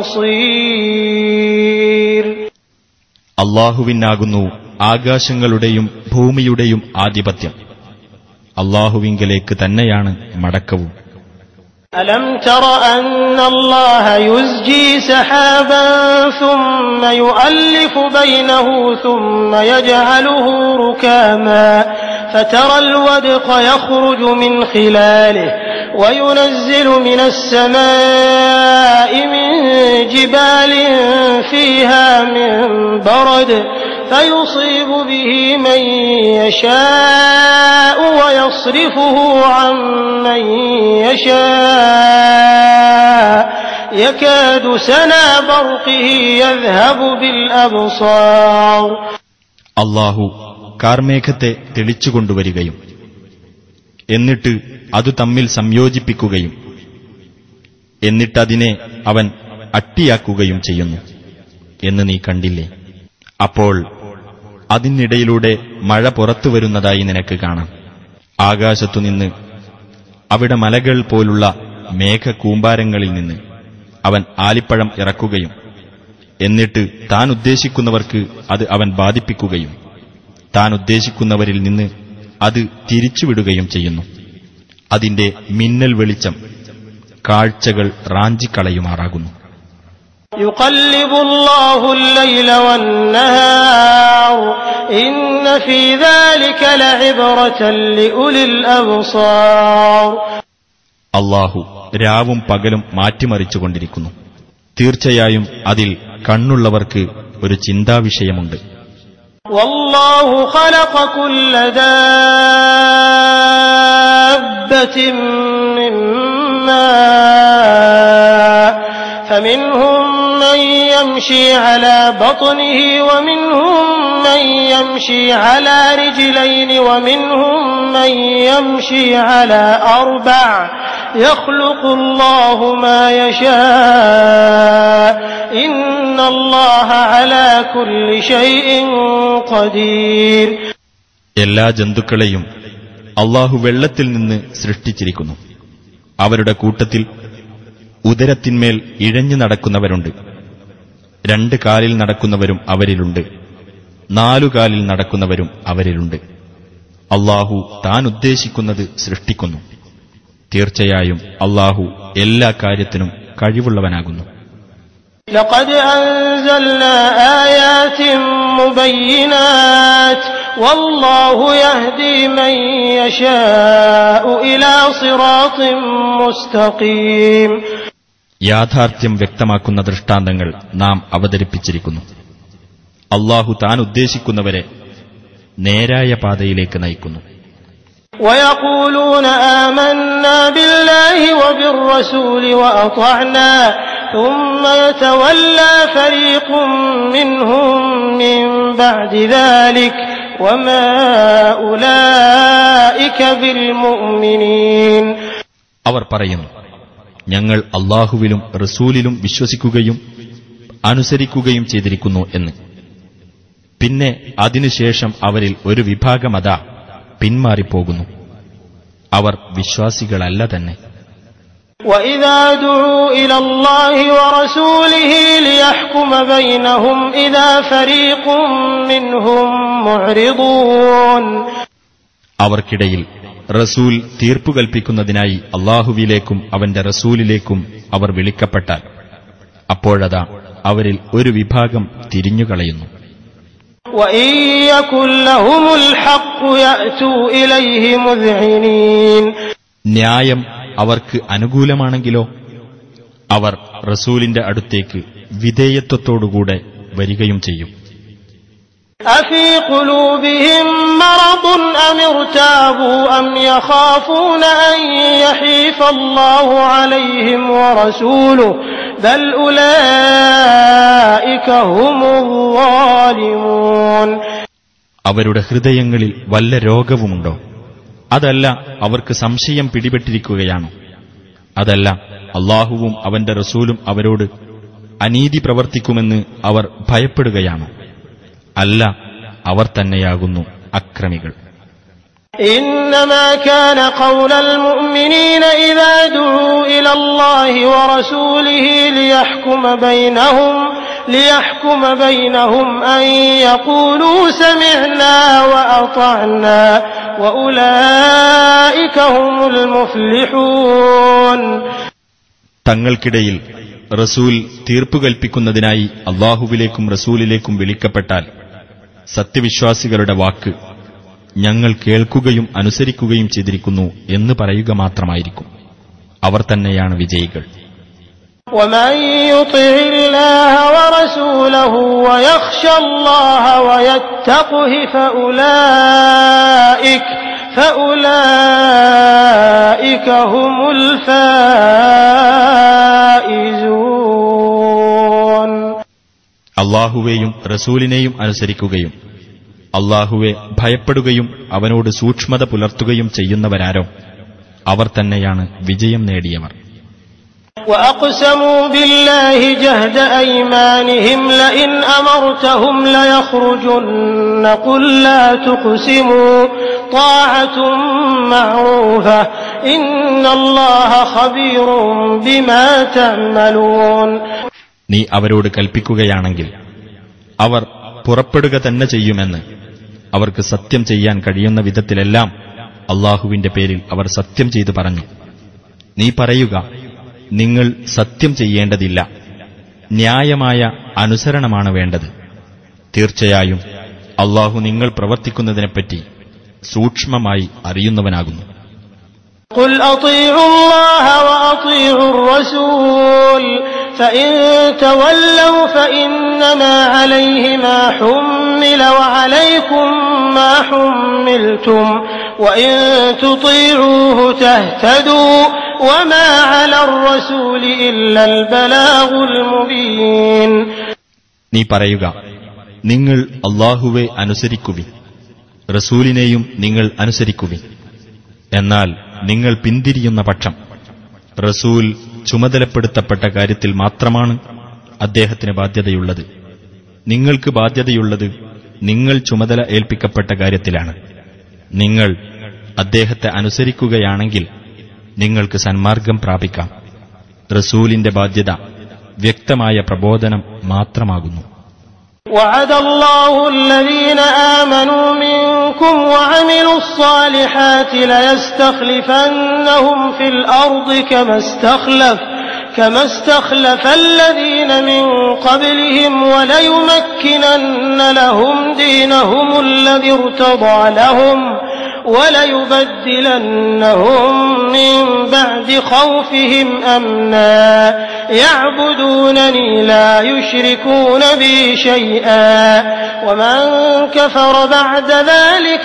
മസീർ. അല്ലാഹുവിനാകുന്നു ആകാശങ്ങളുടെയും ഭൂമിയുടെയും ആധിപത്യം. അല്ലാഹുവിങ്കലേക്ക് തന്നെയാണ് മടക്കവും. അലം തറ അന്നല്ലാഹ യുസ്ജി സഹാബൻ ثم يؤلف بينه ثم يجعله ركاما فترى الودق يخرج من خلاله وينزل من السماء من جبال فيها من برد فيصيب به من يشاء ويصرفه عن من يشاء يكاد سنا برقه يذهب بالأبصار. അല്ലാഹു കാർമേഘത്തെ തെളിച്ചുകൊണ്ടുവരികയും എന്നിട്ട് അത് തമ്മിൽ സംയോജിപ്പിക്കുകയും എന്നിട്ടതിനെ അവൻ അട്ടിയാക്കുകയും ചെയ്യുന്നു എന്ന് നീ കണ്ടില്ലേ? അപ്പോൾ അതിനിടയിലൂടെ മഴ പുറത്തുവരുന്നതായി നിനക്ക് കാണാം. ആകാശത്തുനിന്ന് അവിടെ മലകൾ പോലുള്ള മേഘകൂമ്പാരങ്ങളിൽ നിന്ന് അവൻ ആലിപ്പഴം ഇറക്കുകയും എന്നിട്ട് താൻ ഉദ്ദേശിക്കുന്നവർക്ക് അത് അവൻ ബാധിപ്പിക്കുകയും താൻ ഉദ്ദേശിക്കുന്നവരിൽ നിന്ന് അത് തിരിച്ചുവിടുകയും ചെയ്യുന്നു. അതിന്റെ മിന്നൽ വെളിച്ചം കാഴ്ചകൾ റാഞ്ചിക്കളയുമാറാകുന്നു. يقلب الله الليل والنهار إن في ذلك لعبرة لأولي الأبصار. അല്ലാഹു രാവും പകലും മാറ്റിമറിച്ചുകൊണ്ടിരിക്കുന്നു. തീർച്ചയായും അതിൽ കണ്ണുള്ളവർക്ക് ഒരു ചിന്താവിഷയമുണ്ട്. والله خلق كل دابة من ماء فمنهم من يمشي على بطنه ومنهم من يمشي على رجلين ومنهم من يمشي على أربع يخلق الله ما يشاء إن الله على كل شيء قدير. എല്ലാ ജന്തുക്കളെയും അല്ലാഹു വെള്ളത്തിൽ നിന്ന് സൃഷ്ടിച്ചിരിക്കുന്നു. അവരുടെ കൂട്ടത്തിൽ ഉദരത്തിന്മേൽ ഇഴഞ്ഞു നടക്കുന്നവരുണ്ട്. രണ്ട് കാലിൽ നടക്കുന്നവരും അവരിലുണ്ട്. നാലുകാലിൽ നടക്കുന്നവരും അവരിലുണ്ട്. അല്ലാഹു താൻ ഉദ്ദേശിക്കുന്നത് സൃഷ്ടിക്കുന്നു. തീർച്ചയായും അല്ലാഹു എല്ലാ കാര്യത്തിനും കഴിവുള്ളവനാകുന്നു. لقد أنزلنا آيات مبينات والله يهدي من يشاء إلى صراط مستقيم. യാഥാർത്ഥ്യം വ്യക്തമാക്കുന്ന ദൃഷ്ടാന്തങ്ങൾ നാം അവതരിപ്പിച്ചിരിക്കുന്നു. അല്ലാഹു താൻ ഉദ്ദേശിക്കുന്നവരെ നേരായ പാതയിലേക്ക് നയിക്കുന്നു. ويقولون آمنا بالله وبالرسول وأطعنا ثم يتولى فريق منهم من بعد ذلك وما أولئك بالمؤمنين. അവർ പറയുന്നു, ഞങ്ങൾ അല്ലാഹുവിലും റസൂലിലും വിശ്വസിക്കുകയും അനുസരിക്കുകയും ചെയ്തിരിക്കുന്നു എന്ന്. പിന്നെ അതിനുശേഷം അവരിൽ ഒരു വിഭാഗമതാ പിന്മാറിപ്പോകുന്നു. അവർ വിശ്വാസികളല്ല തന്നെ. وَإِذَا دُعُوا إِلَى اللَّهِ وَرَسُولِهِ لِيَحْكُمَ بَيْنَهُمْ إِذَا فَرِيقٌ مِّنْهُمْ مُعْرِضُونَ. അവർക്കിടയിൽ റസൂൽ തീർപ്പു കൽപ്പിക്കുന്നതിനായി അല്ലാഹുവിലേക്കും അവന്റെ റസൂലിലേക്കും അവർ വിളിക്കപ്പെട്ടാൽ അപ്പോഴതാ അവരിൽ ഒരു വിഭാഗം തിരിഞ്ഞുകളയുന്നു. وَإِن يَكُن لَّهُمُ الْحَقُّ يَأْتُوا إِلَيْهِ مُذْعِنِينَ. ന്യായം അവർക്ക് അനുകൂലമാണെങ്കിലോ അവർ റസൂലിന്റെ അടുത്തേക്ക് വിധേയത്വത്തോടുകൂടെ വരികയും ചെയ്യും. أفي قلوبهم مرض أم ارتابوا أم يخافون أن يحيف الله عليهم ورسوله بل أولئك هم الظالمون. അവരുടെ ഹൃദയങ്ങളിൽ വല്ല രോഗവുമുണ്ടോ? അതല്ല അവർക്ക് സംശയം പിടിപെട്ടിരിക്കുകയാണോ? അതല്ല അല്ലാഹുവും അവന്റെ റസൂലും അവരോട് അനീതി പ്രവർത്തിക്കുമെന്ന് അവർ ഭയപ്പെടുകയാണോ? അല്ല, അവർ തന്നെയാകുന്നു അക്രമികൾ. إنما كان قول المؤمنين إذا دعوا إلى الله ورسوله ليحكم بينهم ليحكم بينهم أن يقولوا سمعنا وأطعنا وأولئك هم المفلحون. തങ്ങൾക്കിടയിൽ റസൂൽ തീർപ്പു കൽപ്പിക്കുന്നതിനായി അല്ലാഹുവിലേക്കും റസൂലിലേക്കും വിളിക്കപ്പെട്ടാൽ സത്യവിശ്വാസികളുടെ വാക്ക് ഞങ്ങൾ കേൾക്കുകയും അനുസരിക്കുകയും ചെയ്തിരിക്കുന്നു എന്ന് പറയുക മാത്രമായിരിക്കും. അവർ തന്നെയാണ് വിജയികൾ. ومن يطع الله ورسوله ويخشى الله ويتقه فأولئك فأولئك هم الفائزون. അല്ലാഹുവേയും റസൂലിനെയും അനുസരിക്കുകയും അല്ലാഹുവെ ഭയപ്പെടുകയും അവനോട് സൂക്ഷ്മത പുലർത്തുകയും ചെയ്യുന്നവരാരോ അവർ തന്നെയാണ് വിജയം നേടിയവർ. وأقسموا بالله جهد أيمانهم لئن أمرتهم ليخرجن قل لا تقسموا طاعة معروفة إن الله خبير بما تعملون. നീ അവരോട് കൽപ്പിക്കുകയാണെങ്കിൽ അവർ പുറപ്പെടുക തന്നെ ചെയ്യുമെന്ന് അവർക്ക് സത്യം ചെയ്യാൻ കഴിയുന്ന വിധത്തിലെല്ലാം അല്ലാഹുവിന്റെ പേരിൽ അവർ സത്യം ചെയ്തു പറഞ്ഞു. നീ പറയുക, നിങ്ങൾ സത്യം ചെയ്യേണ്ടതില്ല, ന്യായമായ അനുസരണമാണ് വേണ്ടത്. തീർച്ചയായും അള്ളാഹു നിങ്ങൾ പ്രവർത്തിക്കുന്നതിനെപ്പറ്റി സൂക്ഷ്മമായി അറിയുന്നവനാകുന്നു. قل أطيعوا الله وأطيعوا الرسول فإن تولوا فإنما عليه ما حمل وعليكم ما حملتم وإن تطيعوه تهتدوا وما على الرسول إلا البلاغ المبين. നീ പറയുക, നിങ്ങൾ അല്ലാഹുവെ അനുസരിക്കുവിൻ, റസൂലിനെയും നിങ്ങൾ അനുസരിക്കുവിൻ. എന്നാൽ നിങ്ങൾ പിന്തിരിയുന്ന പക്ഷം റസൂൽ ചുമതലപ്പെടുത്തപ്പെട്ട കാര്യത്തിൽ മാത്രമാണ് അദ്ദേഹത്തിന് ബാധ്യതയുള്ളത്. നിങ്ങൾക്ക് ബാധ്യതയുള്ളത് നിങ്ങൾ ചുമതല ഏൽപ്പിക്കപ്പെട്ട കാര്യത്തിലാണ്. നിങ്ങൾ അദ്ദേഹത്തെ അനുസരിക്കുകയാണെങ്കിൽ നിങ്ങൾക്ക് സന്മാർഗം പ്രാപിക്കാം. റസൂലിന്റെ ബാധ്യത വ്യക്തമായ പ്രബോധനം മാത്രമാകുന്നു. وعد الله الذين آمنوا منكم وعملوا الصالحات ليستخلفنهم في الأرض كما استخلف كما استخلف الذين من قبلهم وليمكنن لهم دينهم الذي ارتضى لهم وليبدلنهم من بعد خوفهم أمنا يعبدونني لا يشركون بي شيئا ومن كفر بعد ذلك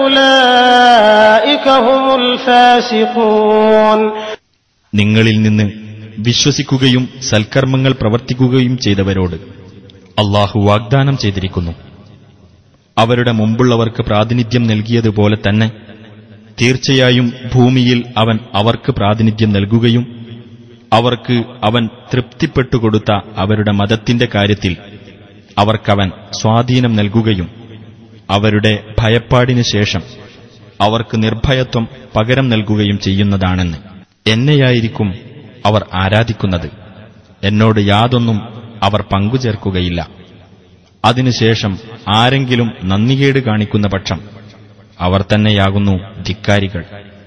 فأولئك هم الفاسقون. നിങ്ങളിൽ നിന്ന് വിശ്വസിക്കുകയും സൽക്കർമ്മങ്ങൾ പ്രവർത്തിക്കുകയും ചെയ്തവരോട് അല്ലാഹു വാഗ്ദാനം ചെയ്തിരിക്കുന്നു, അവരുടെ മുമ്പുള്ളവർക്ക് പ്രാതിനിധ്യം നൽകിയതുപോലെ തന്നെ തീർച്ചയായും ഭൂമിയിൽ അവൻ അവർക്ക് പ്രാതിനിധ്യം നൽകുകയും അവർക്ക് അവൻ തൃപ്തിപ്പെട്ടുകൊടുത്ത അവരുടെ മതത്തിന്റെ കാര്യത്തിൽ അവർക്കവൻ സ്വാധീനം നൽകുകയും അവരുടെ ഭയപ്പാടിനു ശേഷം അവർക്ക് നിർഭയത്വം പകരം നൽകുകയും ചെയ്യുന്നതാണെന്ന്. എന്നെയായിരിക്കും അവർ ആരാധിക്കുന്നത്, എന്നോട് യാതൊന്നും അവർ പങ്കുചേർക്കുകയില്ല. അതിനുശേഷം ആരെങ്കിലും നന്ദികേട് കാണിക്കുന്ന പക്ഷം അവർ തന്നെയാകുന്നു ധിക്കാരികൾ.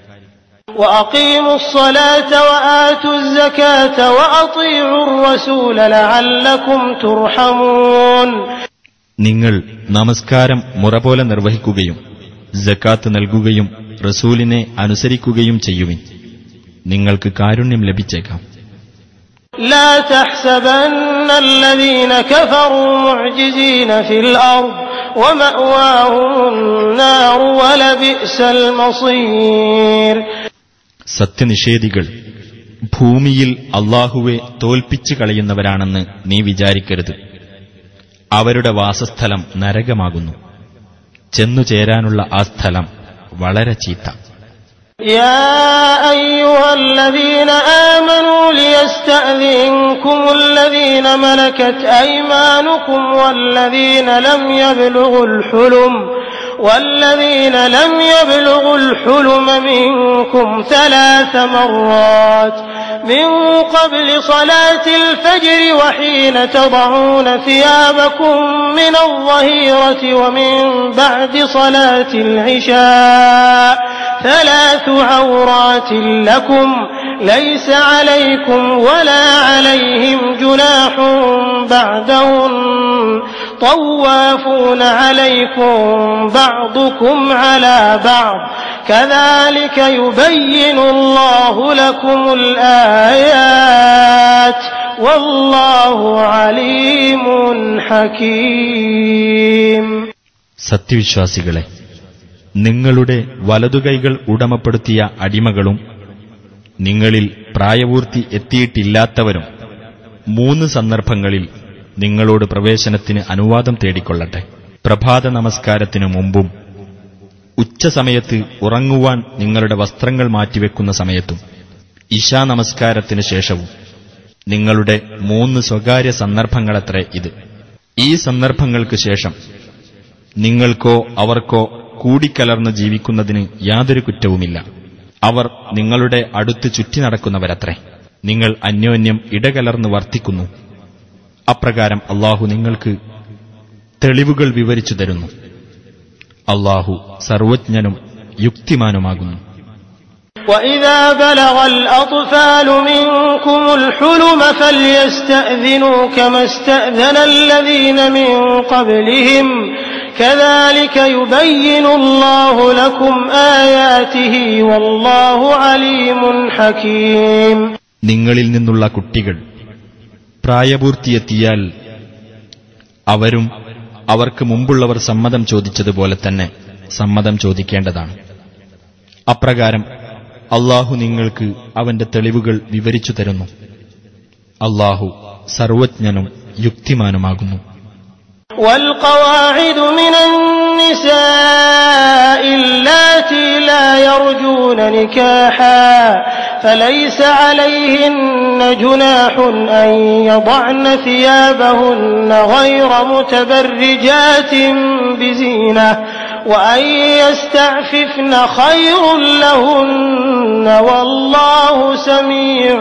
وأقيموا الصلاة وآتوا الزكاة وأطيعوا الرسول لعلكم ترحمون. നിങ്ങൾ നമസ്കാരം മുറപോലെ നിർവഹിക്കുകയും സക്കാത്ത് നൽകുകയും റസൂലിനെ അനുസരിക്കുകയും ചെയ്യുവിൻ, നിങ്ങൾക്ക് കാരുണ്യം ലഭിച്ചേക്കാം. لا تحسبن الذين كفروا معجزين في الأرض ومأواهم النار ولبئس المصير. സത്യനിഷേധികൾ ഭൂമിയിൽ അല്ലാഹുവെ തോൽപ്പിച്ചു കളയുന്നവരാണെന്ന് നീ വിചാരിക്കരുത്. അവരുടെ വാസസ്ഥലം നരകമാകുന്നു. ചെന്നുചേരാനുള്ള ആ സ്ഥലം വളരെ ചീത്ത. يا أيها الذين آمنوا ليستأذنكم الذين ملكت أيمانكم والذين لم يبلغوا الحلم والذين لم يبلغوا الحلم منكم ثلاث مرات من قبل صلاة الفجر وحين تضعون ثيابكم من الظهيرة ومن بعد صلاة العشاء ثلاث عورات لكم ليس عليكم ولا عليهم جناح بعدهن طوافون عليكم بعضكم على بعض كذلك يبين الله لكم الآيات والله عليم حكيم. സത്യവിശ്വാസികളെ, നിങ്ങളുടെ വലതുകൈകൾ ഉടമപ്പെടുത്തിയ അടിമകളും നിങ്ങളിൽ പ്രായപൂർത്തി എത്തിയിട്ടില്ലാത്തവരും മൂന്ന് സന്ദർഭങ്ങളിൽ നിങ്ങളോട് പ്രവേശനത്തിന് അനുവാദം തേടിക്കൊള്ളട്ടെ. പ്രഭാത നമസ്കാരത്തിനു മുമ്പും ഉച്ചസമയത്ത് ഉറങ്ങുവാൻ നിങ്ങളുടെ വസ്ത്രങ്ങൾ മാറ്റിവെക്കുന്ന സമയത്തും ഇശാ നമസ്കാരത്തിന് ശേഷവും നിങ്ങളുടെ മൂന്ന് സ്വകാര്യ സന്ദർഭങ്ങളത്രേ ഇത്. ഈ സന്ദർഭങ്ങൾക്ക് ശേഷം നിങ്ങൾക്കോ അവർക്കോ കൂടിക്കലർന്ന് ജീവിക്കുന്നതിന് യാതൊരു കുറ്റവുമില്ല. അവർ നിങ്ങളുടെ അടുത്ത് ചുറ്റി നടക്കുന്നവരത്രേ. നിങ്ങൾ അന്യോന്യം ഇടകലർന്ന് വർത്തിക്കുന്നു. അപ്രകാരം അല്ലാഹു നിങ്ങൾക്ക് തെളിവുകൾ വിവരിച്ചു തരുന്നു. അല്ലാഹു സർവജ്ഞനും യുക്തിമാനുമാകുന്നു. وَإِذَا بَلَغَ الْأَطْفَالُ مِنكُمُ الْحُلُمَ فَلْيَسْتَأْذِنُوا كَمَا اسْتَأْذَنَ الَّذِينَ مِن قَبْلِهِمْ كذلك يبين الله لكم آياته والله عليم حكيم. നിങ്ങളിൽ നിന്നുള്ള കുട്ടികൾ പ്രായപൂർത്തിയെത്തിയാൽ അവരും അവർക്ക് മുമ്പുള്ളവർ സമ്മതം ചോദിച്ചതുപോലെ തന്നെ സമ്മതം ചോദിക്കേണ്ടതാണ്. അപ്രകാരം അല്ലാഹു നിങ്ങൾക്ക് അവന്റെ തെളിവുകൾ വിവരിച്ചു തരുന്നു. അല്ലാഹു സർവജ്ഞനും യുക്തിമാനുമാകുന്നു. والقواعد من النساء اللاتي لا يرجون نكاحا فليس عليهن جناح أن يضعن ثيابهن غير متبرجات بزينة وأن يستعففن خير لهن والله سميع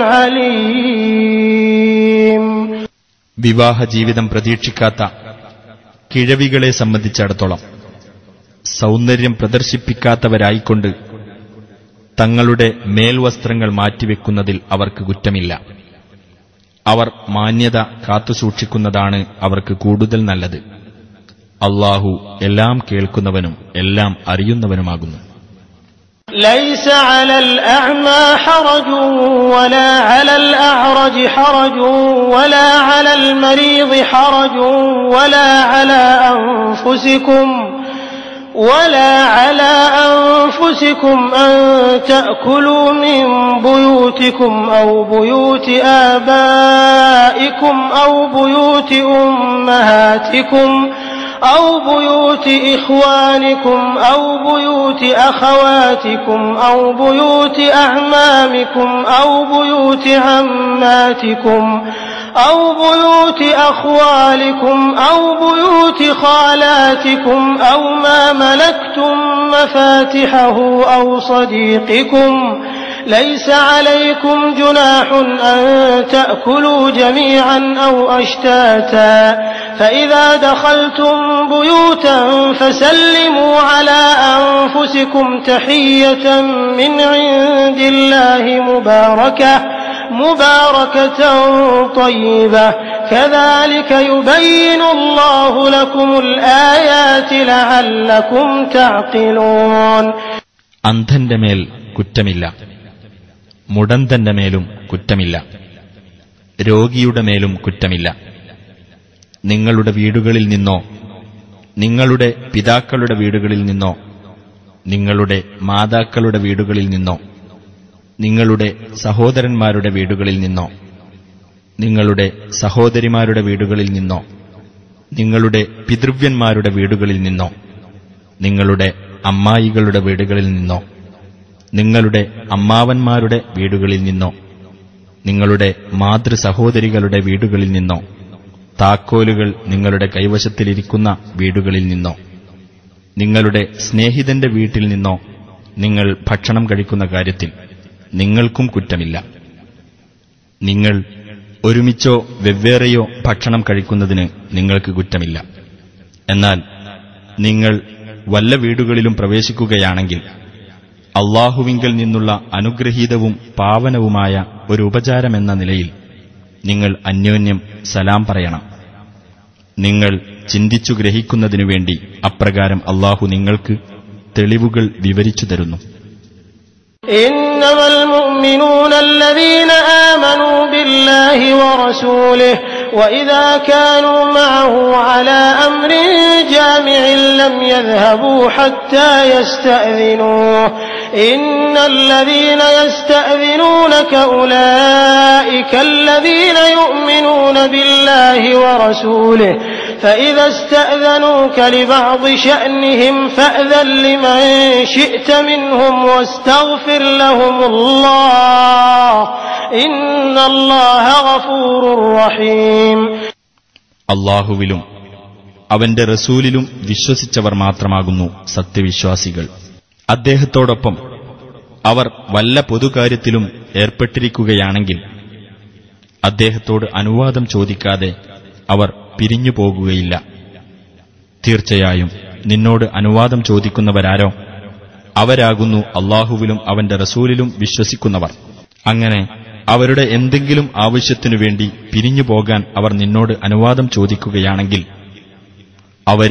عليم. വിവാഹ ജീവിതം പ്രതീക്ഷിക്കാത്ത കിഴവികളെ സംബന്ധിച്ചിടത്തോളം സൗന്ദര്യം പ്രദർശിപ്പിക്കാത്തവരായിക്കൊണ്ട് തങ്ങളുടെ മേൽവസ്ത്രങ്ങൾ മാറ്റിവെക്കുന്നതിൽ അവർക്ക് കുറ്റമില്ല. അവർ മാന്യത കാത്തുസൂക്ഷിക്കുന്നതാണ് അവർക്ക് കൂടുതൽ നല്ലത്. അല്ലാഹു എല്ലാം കേൾക്കുന്നവനും എല്ലാം അറിയുന്നവനുമാകുന്നു. ليس على الأعمى حرج ولا على الأعرج حرج ولا على المريض حرج ولا على أنفسكم ولا على أنفسكم أن تأكلوا من بيوتكم أو بيوت آبائكم أو بيوت أمهاتكم أو بيوت إخوانكم أو بيوت أخواتكم أو بيوت أعمامكم أو بيوت عماتكم أو بيوت أخوالكم أو بيوت خالاتكم أو ما ملكتم مفاتحه أو صديقكم ليس عليكم جناح أن تأكلوا جميعا أو أشتاتا فإذا دخلتم بيوتا فسلموا على أنفسكم تحية من عند الله مباركة مباركة طيبة كذلك يبين الله لكم الآيات لعلكم تعقلون. അന്ധന്റെ മേൽ കുറ്റമില്ല, മുടന്തന്റെ മേലും കുറ്റമില്ല, രോഗിയുടെ മേലും കുറ്റമില്ല. നിങ്ങളുടെ വീടുകളിൽ നിന്നോ നിങ്ങളുടെ പിതാക്കളുടെ വീടുകളിൽ നിന്നോ നിങ്ങളുടെ മാതാക്കളുടെ വീടുകളിൽ നിന്നോ നിങ്ങളുടെ സഹോദരന്മാരുടെ വീടുകളിൽ നിന്നോ നിങ്ങളുടെ സഹോദരിമാരുടെ വീടുകളിൽ നിന്നോ നിങ്ങളുടെ പിതൃവ്യന്മാരുടെ വീടുകളിൽ നിന്നോ നിങ്ങളുടെ അമ്മായികളുടെ വീടുകളിൽ നിന്നോ നിങ്ങളുടെ അമ്മാവന്മാരുടെ വീടുകളിൽ നിന്നോ നിങ്ങളുടെ മാതൃസഹോദരികളുടെ വീടുകളിൽ നിന്നോ താക്കോലുകൾ നിങ്ങളുടെ കൈവശത്തിലിരിക്കുന്ന വീടുകളിൽ നിന്നോ നിങ്ങളുടെ സ്നേഹിതന്റെ വീട്ടിൽ നിന്നോ നിങ്ങൾ ഭക്ഷണം കഴിക്കുന്ന കാര്യത്തിൽ നിങ്ങൾക്കും കുറ്റമില്ല. നിങ്ങൾ ഒരുമിച്ചോ വെവ്വേറെയോ ഭക്ഷണം കഴിക്കുന്നതിന് നിങ്ങൾക്ക് കുറ്റമില്ല. എന്നാൽ നിങ്ങൾ വല്ല വീടുകളിലും പ്രവേശിക്കുകയാണെങ്കിൽ അല്ലാഹുവിങ്കൽ നിന്നുള്ള അനുഗ്രഹീതവും പാവനവുമായ ഒരു ഉപചാരമെന്ന നിലയിൽ നിങ്ങൾ അന്യോന്യം സലാം പറയണം. നിങ്ങൾ ചിന്തിച്ചു ഗ്രഹിക്കുന്നതിനു വേണ്ടി അപ്രകാരം അല്ലാഹു നിങ്ങൾക്ക് തെളിവുകൾ വിവരിച്ചു തരുന്നു. إنما المؤمنون الذين آمنوا بالله ورسوله وإذا كانوا معه على أمر جامع لم يذهبوا حتى يستأذنوه إن الذين يستأذنونك أولئك الذين يؤمنون بالله ورسوله فإذا استأذنوك لبعض شأنهم فأذن لمن شئت منهم واستغفر لهم الله إن الله غفور رحيم. അല്ലാഹുവിലും അവന്റെ റസൂലിലും വിശ്വസിച്ചവർ മാത്രമാകുന്നു സത്യവിശ്വാസികൾ. അദ്ദേഹത്തോടൊപ്പം അവർ വല്ല പൊതുകാര്യത്തിലും ഏർപ്പെട്ടിരിക്കുകയാണെങ്കിൽ അദ്ദേഹത്തോട് അനുവാദം ചോദിക്കാതെ അവർ പിരിഞ്ഞു പോകുകയില്ല. തീർച്ചയായും നിന്നോട് അനുവാദം ചോദിക്കുന്നവരാരോ അവരാകുന്നു അല്ലാഹുവിലും അവന്റെ റസൂലിലും വിശ്വസിക്കുന്നവർ. അങ്ങനെ അവരുടെ എന്തെങ്കിലും ആവശ്യത്തിനു വേണ്ടി പിരിഞ്ഞു പോകാൻ അവർ നിന്നോട് അനുവാദം ചോദിക്കുകയാണെങ്കിൽ അവരിൽ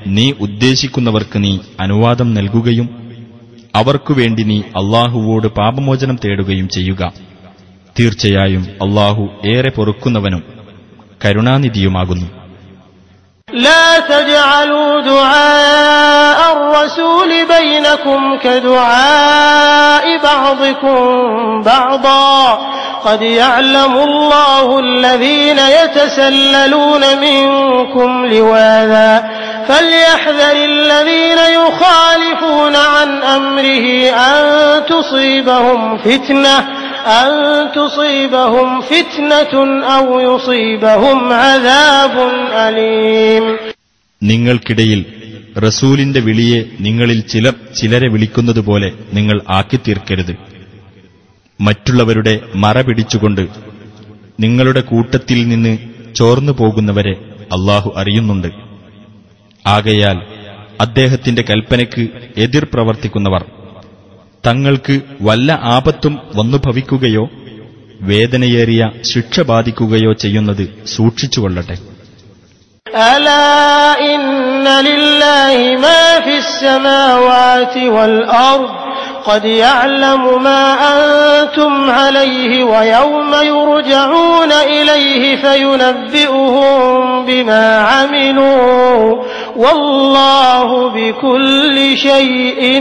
നീ ഉദ്ദേശിക്കുന്നവർക്ക് നീ അനുവാദം നൽകുകയും അവർക്കുവേണ്ടി നീ അല്ലാഹുവോട് പാപമോചനം തേടുകയും ചെയ്യുക. തീർച്ചയായും അല്ലാഹു ഏറെ പൊറുക്കുന്നവനും കരുണാനിധിയുമാകുന്നു. لا تجعلوا دعاء الرسول بينكم كدعاء بعضكم بعضا قد يعلم الله الذين يتسللون منكم لواذا فليحذر الذين يخالفون عن أمره أن تصيبهم فتنة أن تصيبهم فتنة أو يصيبهم عذاب أليم. നിങ്ങൾക്കിടയിൽ റസൂലിന്റെ വിളിയെ നിങ്ങളിൽ ചിലർ ചിലരെ വിളിക്കുന്നതുപോലെ നിങ്ങൾ ആക്കിത്തീർക്കരുത്. മറ്റുള്ളവരുടെ മറ പിടിച്ചുകൊണ്ട് നിങ്ങളുടെ കൂട്ടത്തിൽ നിന്ന് ചോർന്നു പോകുന്നവരെ അല്ലാഹു അറിയുന്നുണ്ട്. ആകയാൽ അദ്ദേഹത്തിന്റെ കൽപ്പനയ്ക്ക് എതിർ പ്രവർത്തിക്കുന്നവർ തങ്ങൾക്ക് വല്ല ആപത്തും വന്നു ഭവിക്കുകയോ വേദനയേറിയ ശിക്ഷ ബാധിക്കുകയോ ചെയ്യുന്നത് സൂക്ഷിച്ചുകൊള്ളട്ടെ. അലാ ഇന്ന ലില്ലാഹി മാ ഫിസ് സമാവാതി വൽ അർദ് ഖദ് യഅലമു മാ അൻതും അലൈഹി വയൗമ യുർജഊന ഇലൈഹി ഫയുനബ്ബിഉഹും ബിമാ അമിലൂ വല്ലാഹു ബികുല്ലി ശൈഇൻ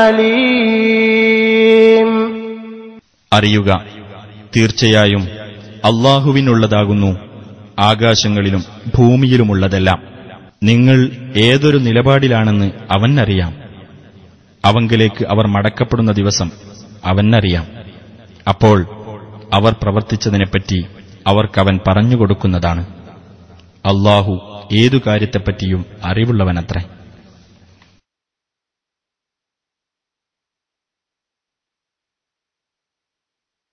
അലീം. അറിയുക, തീർച്ചയായും അല്ലാഹുവിനുള്ളതാകുന്നു ആകാശങ്ങളിലും ഭൂമിയിലുമുള്ളതെല്ലാം. നിങ്ങൾ ഏതൊരു നിലപാടിലാണെന്ന് അവനറിയാം. അവങ്കലേക്ക് അവർ മടക്കപ്പെടുന്ന ദിവസം അവനറിയാം. അപ്പോൾ അവർ പ്രവർത്തിച്ചതിനെപ്പറ്റി അവർക്കവൻ പറഞ്ഞുകൊടുക്കുന്നതാണ്. അല്ലാഹു ഏതു കാര്യത്തെപ്പറ്റിയും അറിവുള്ളവനത്രേ.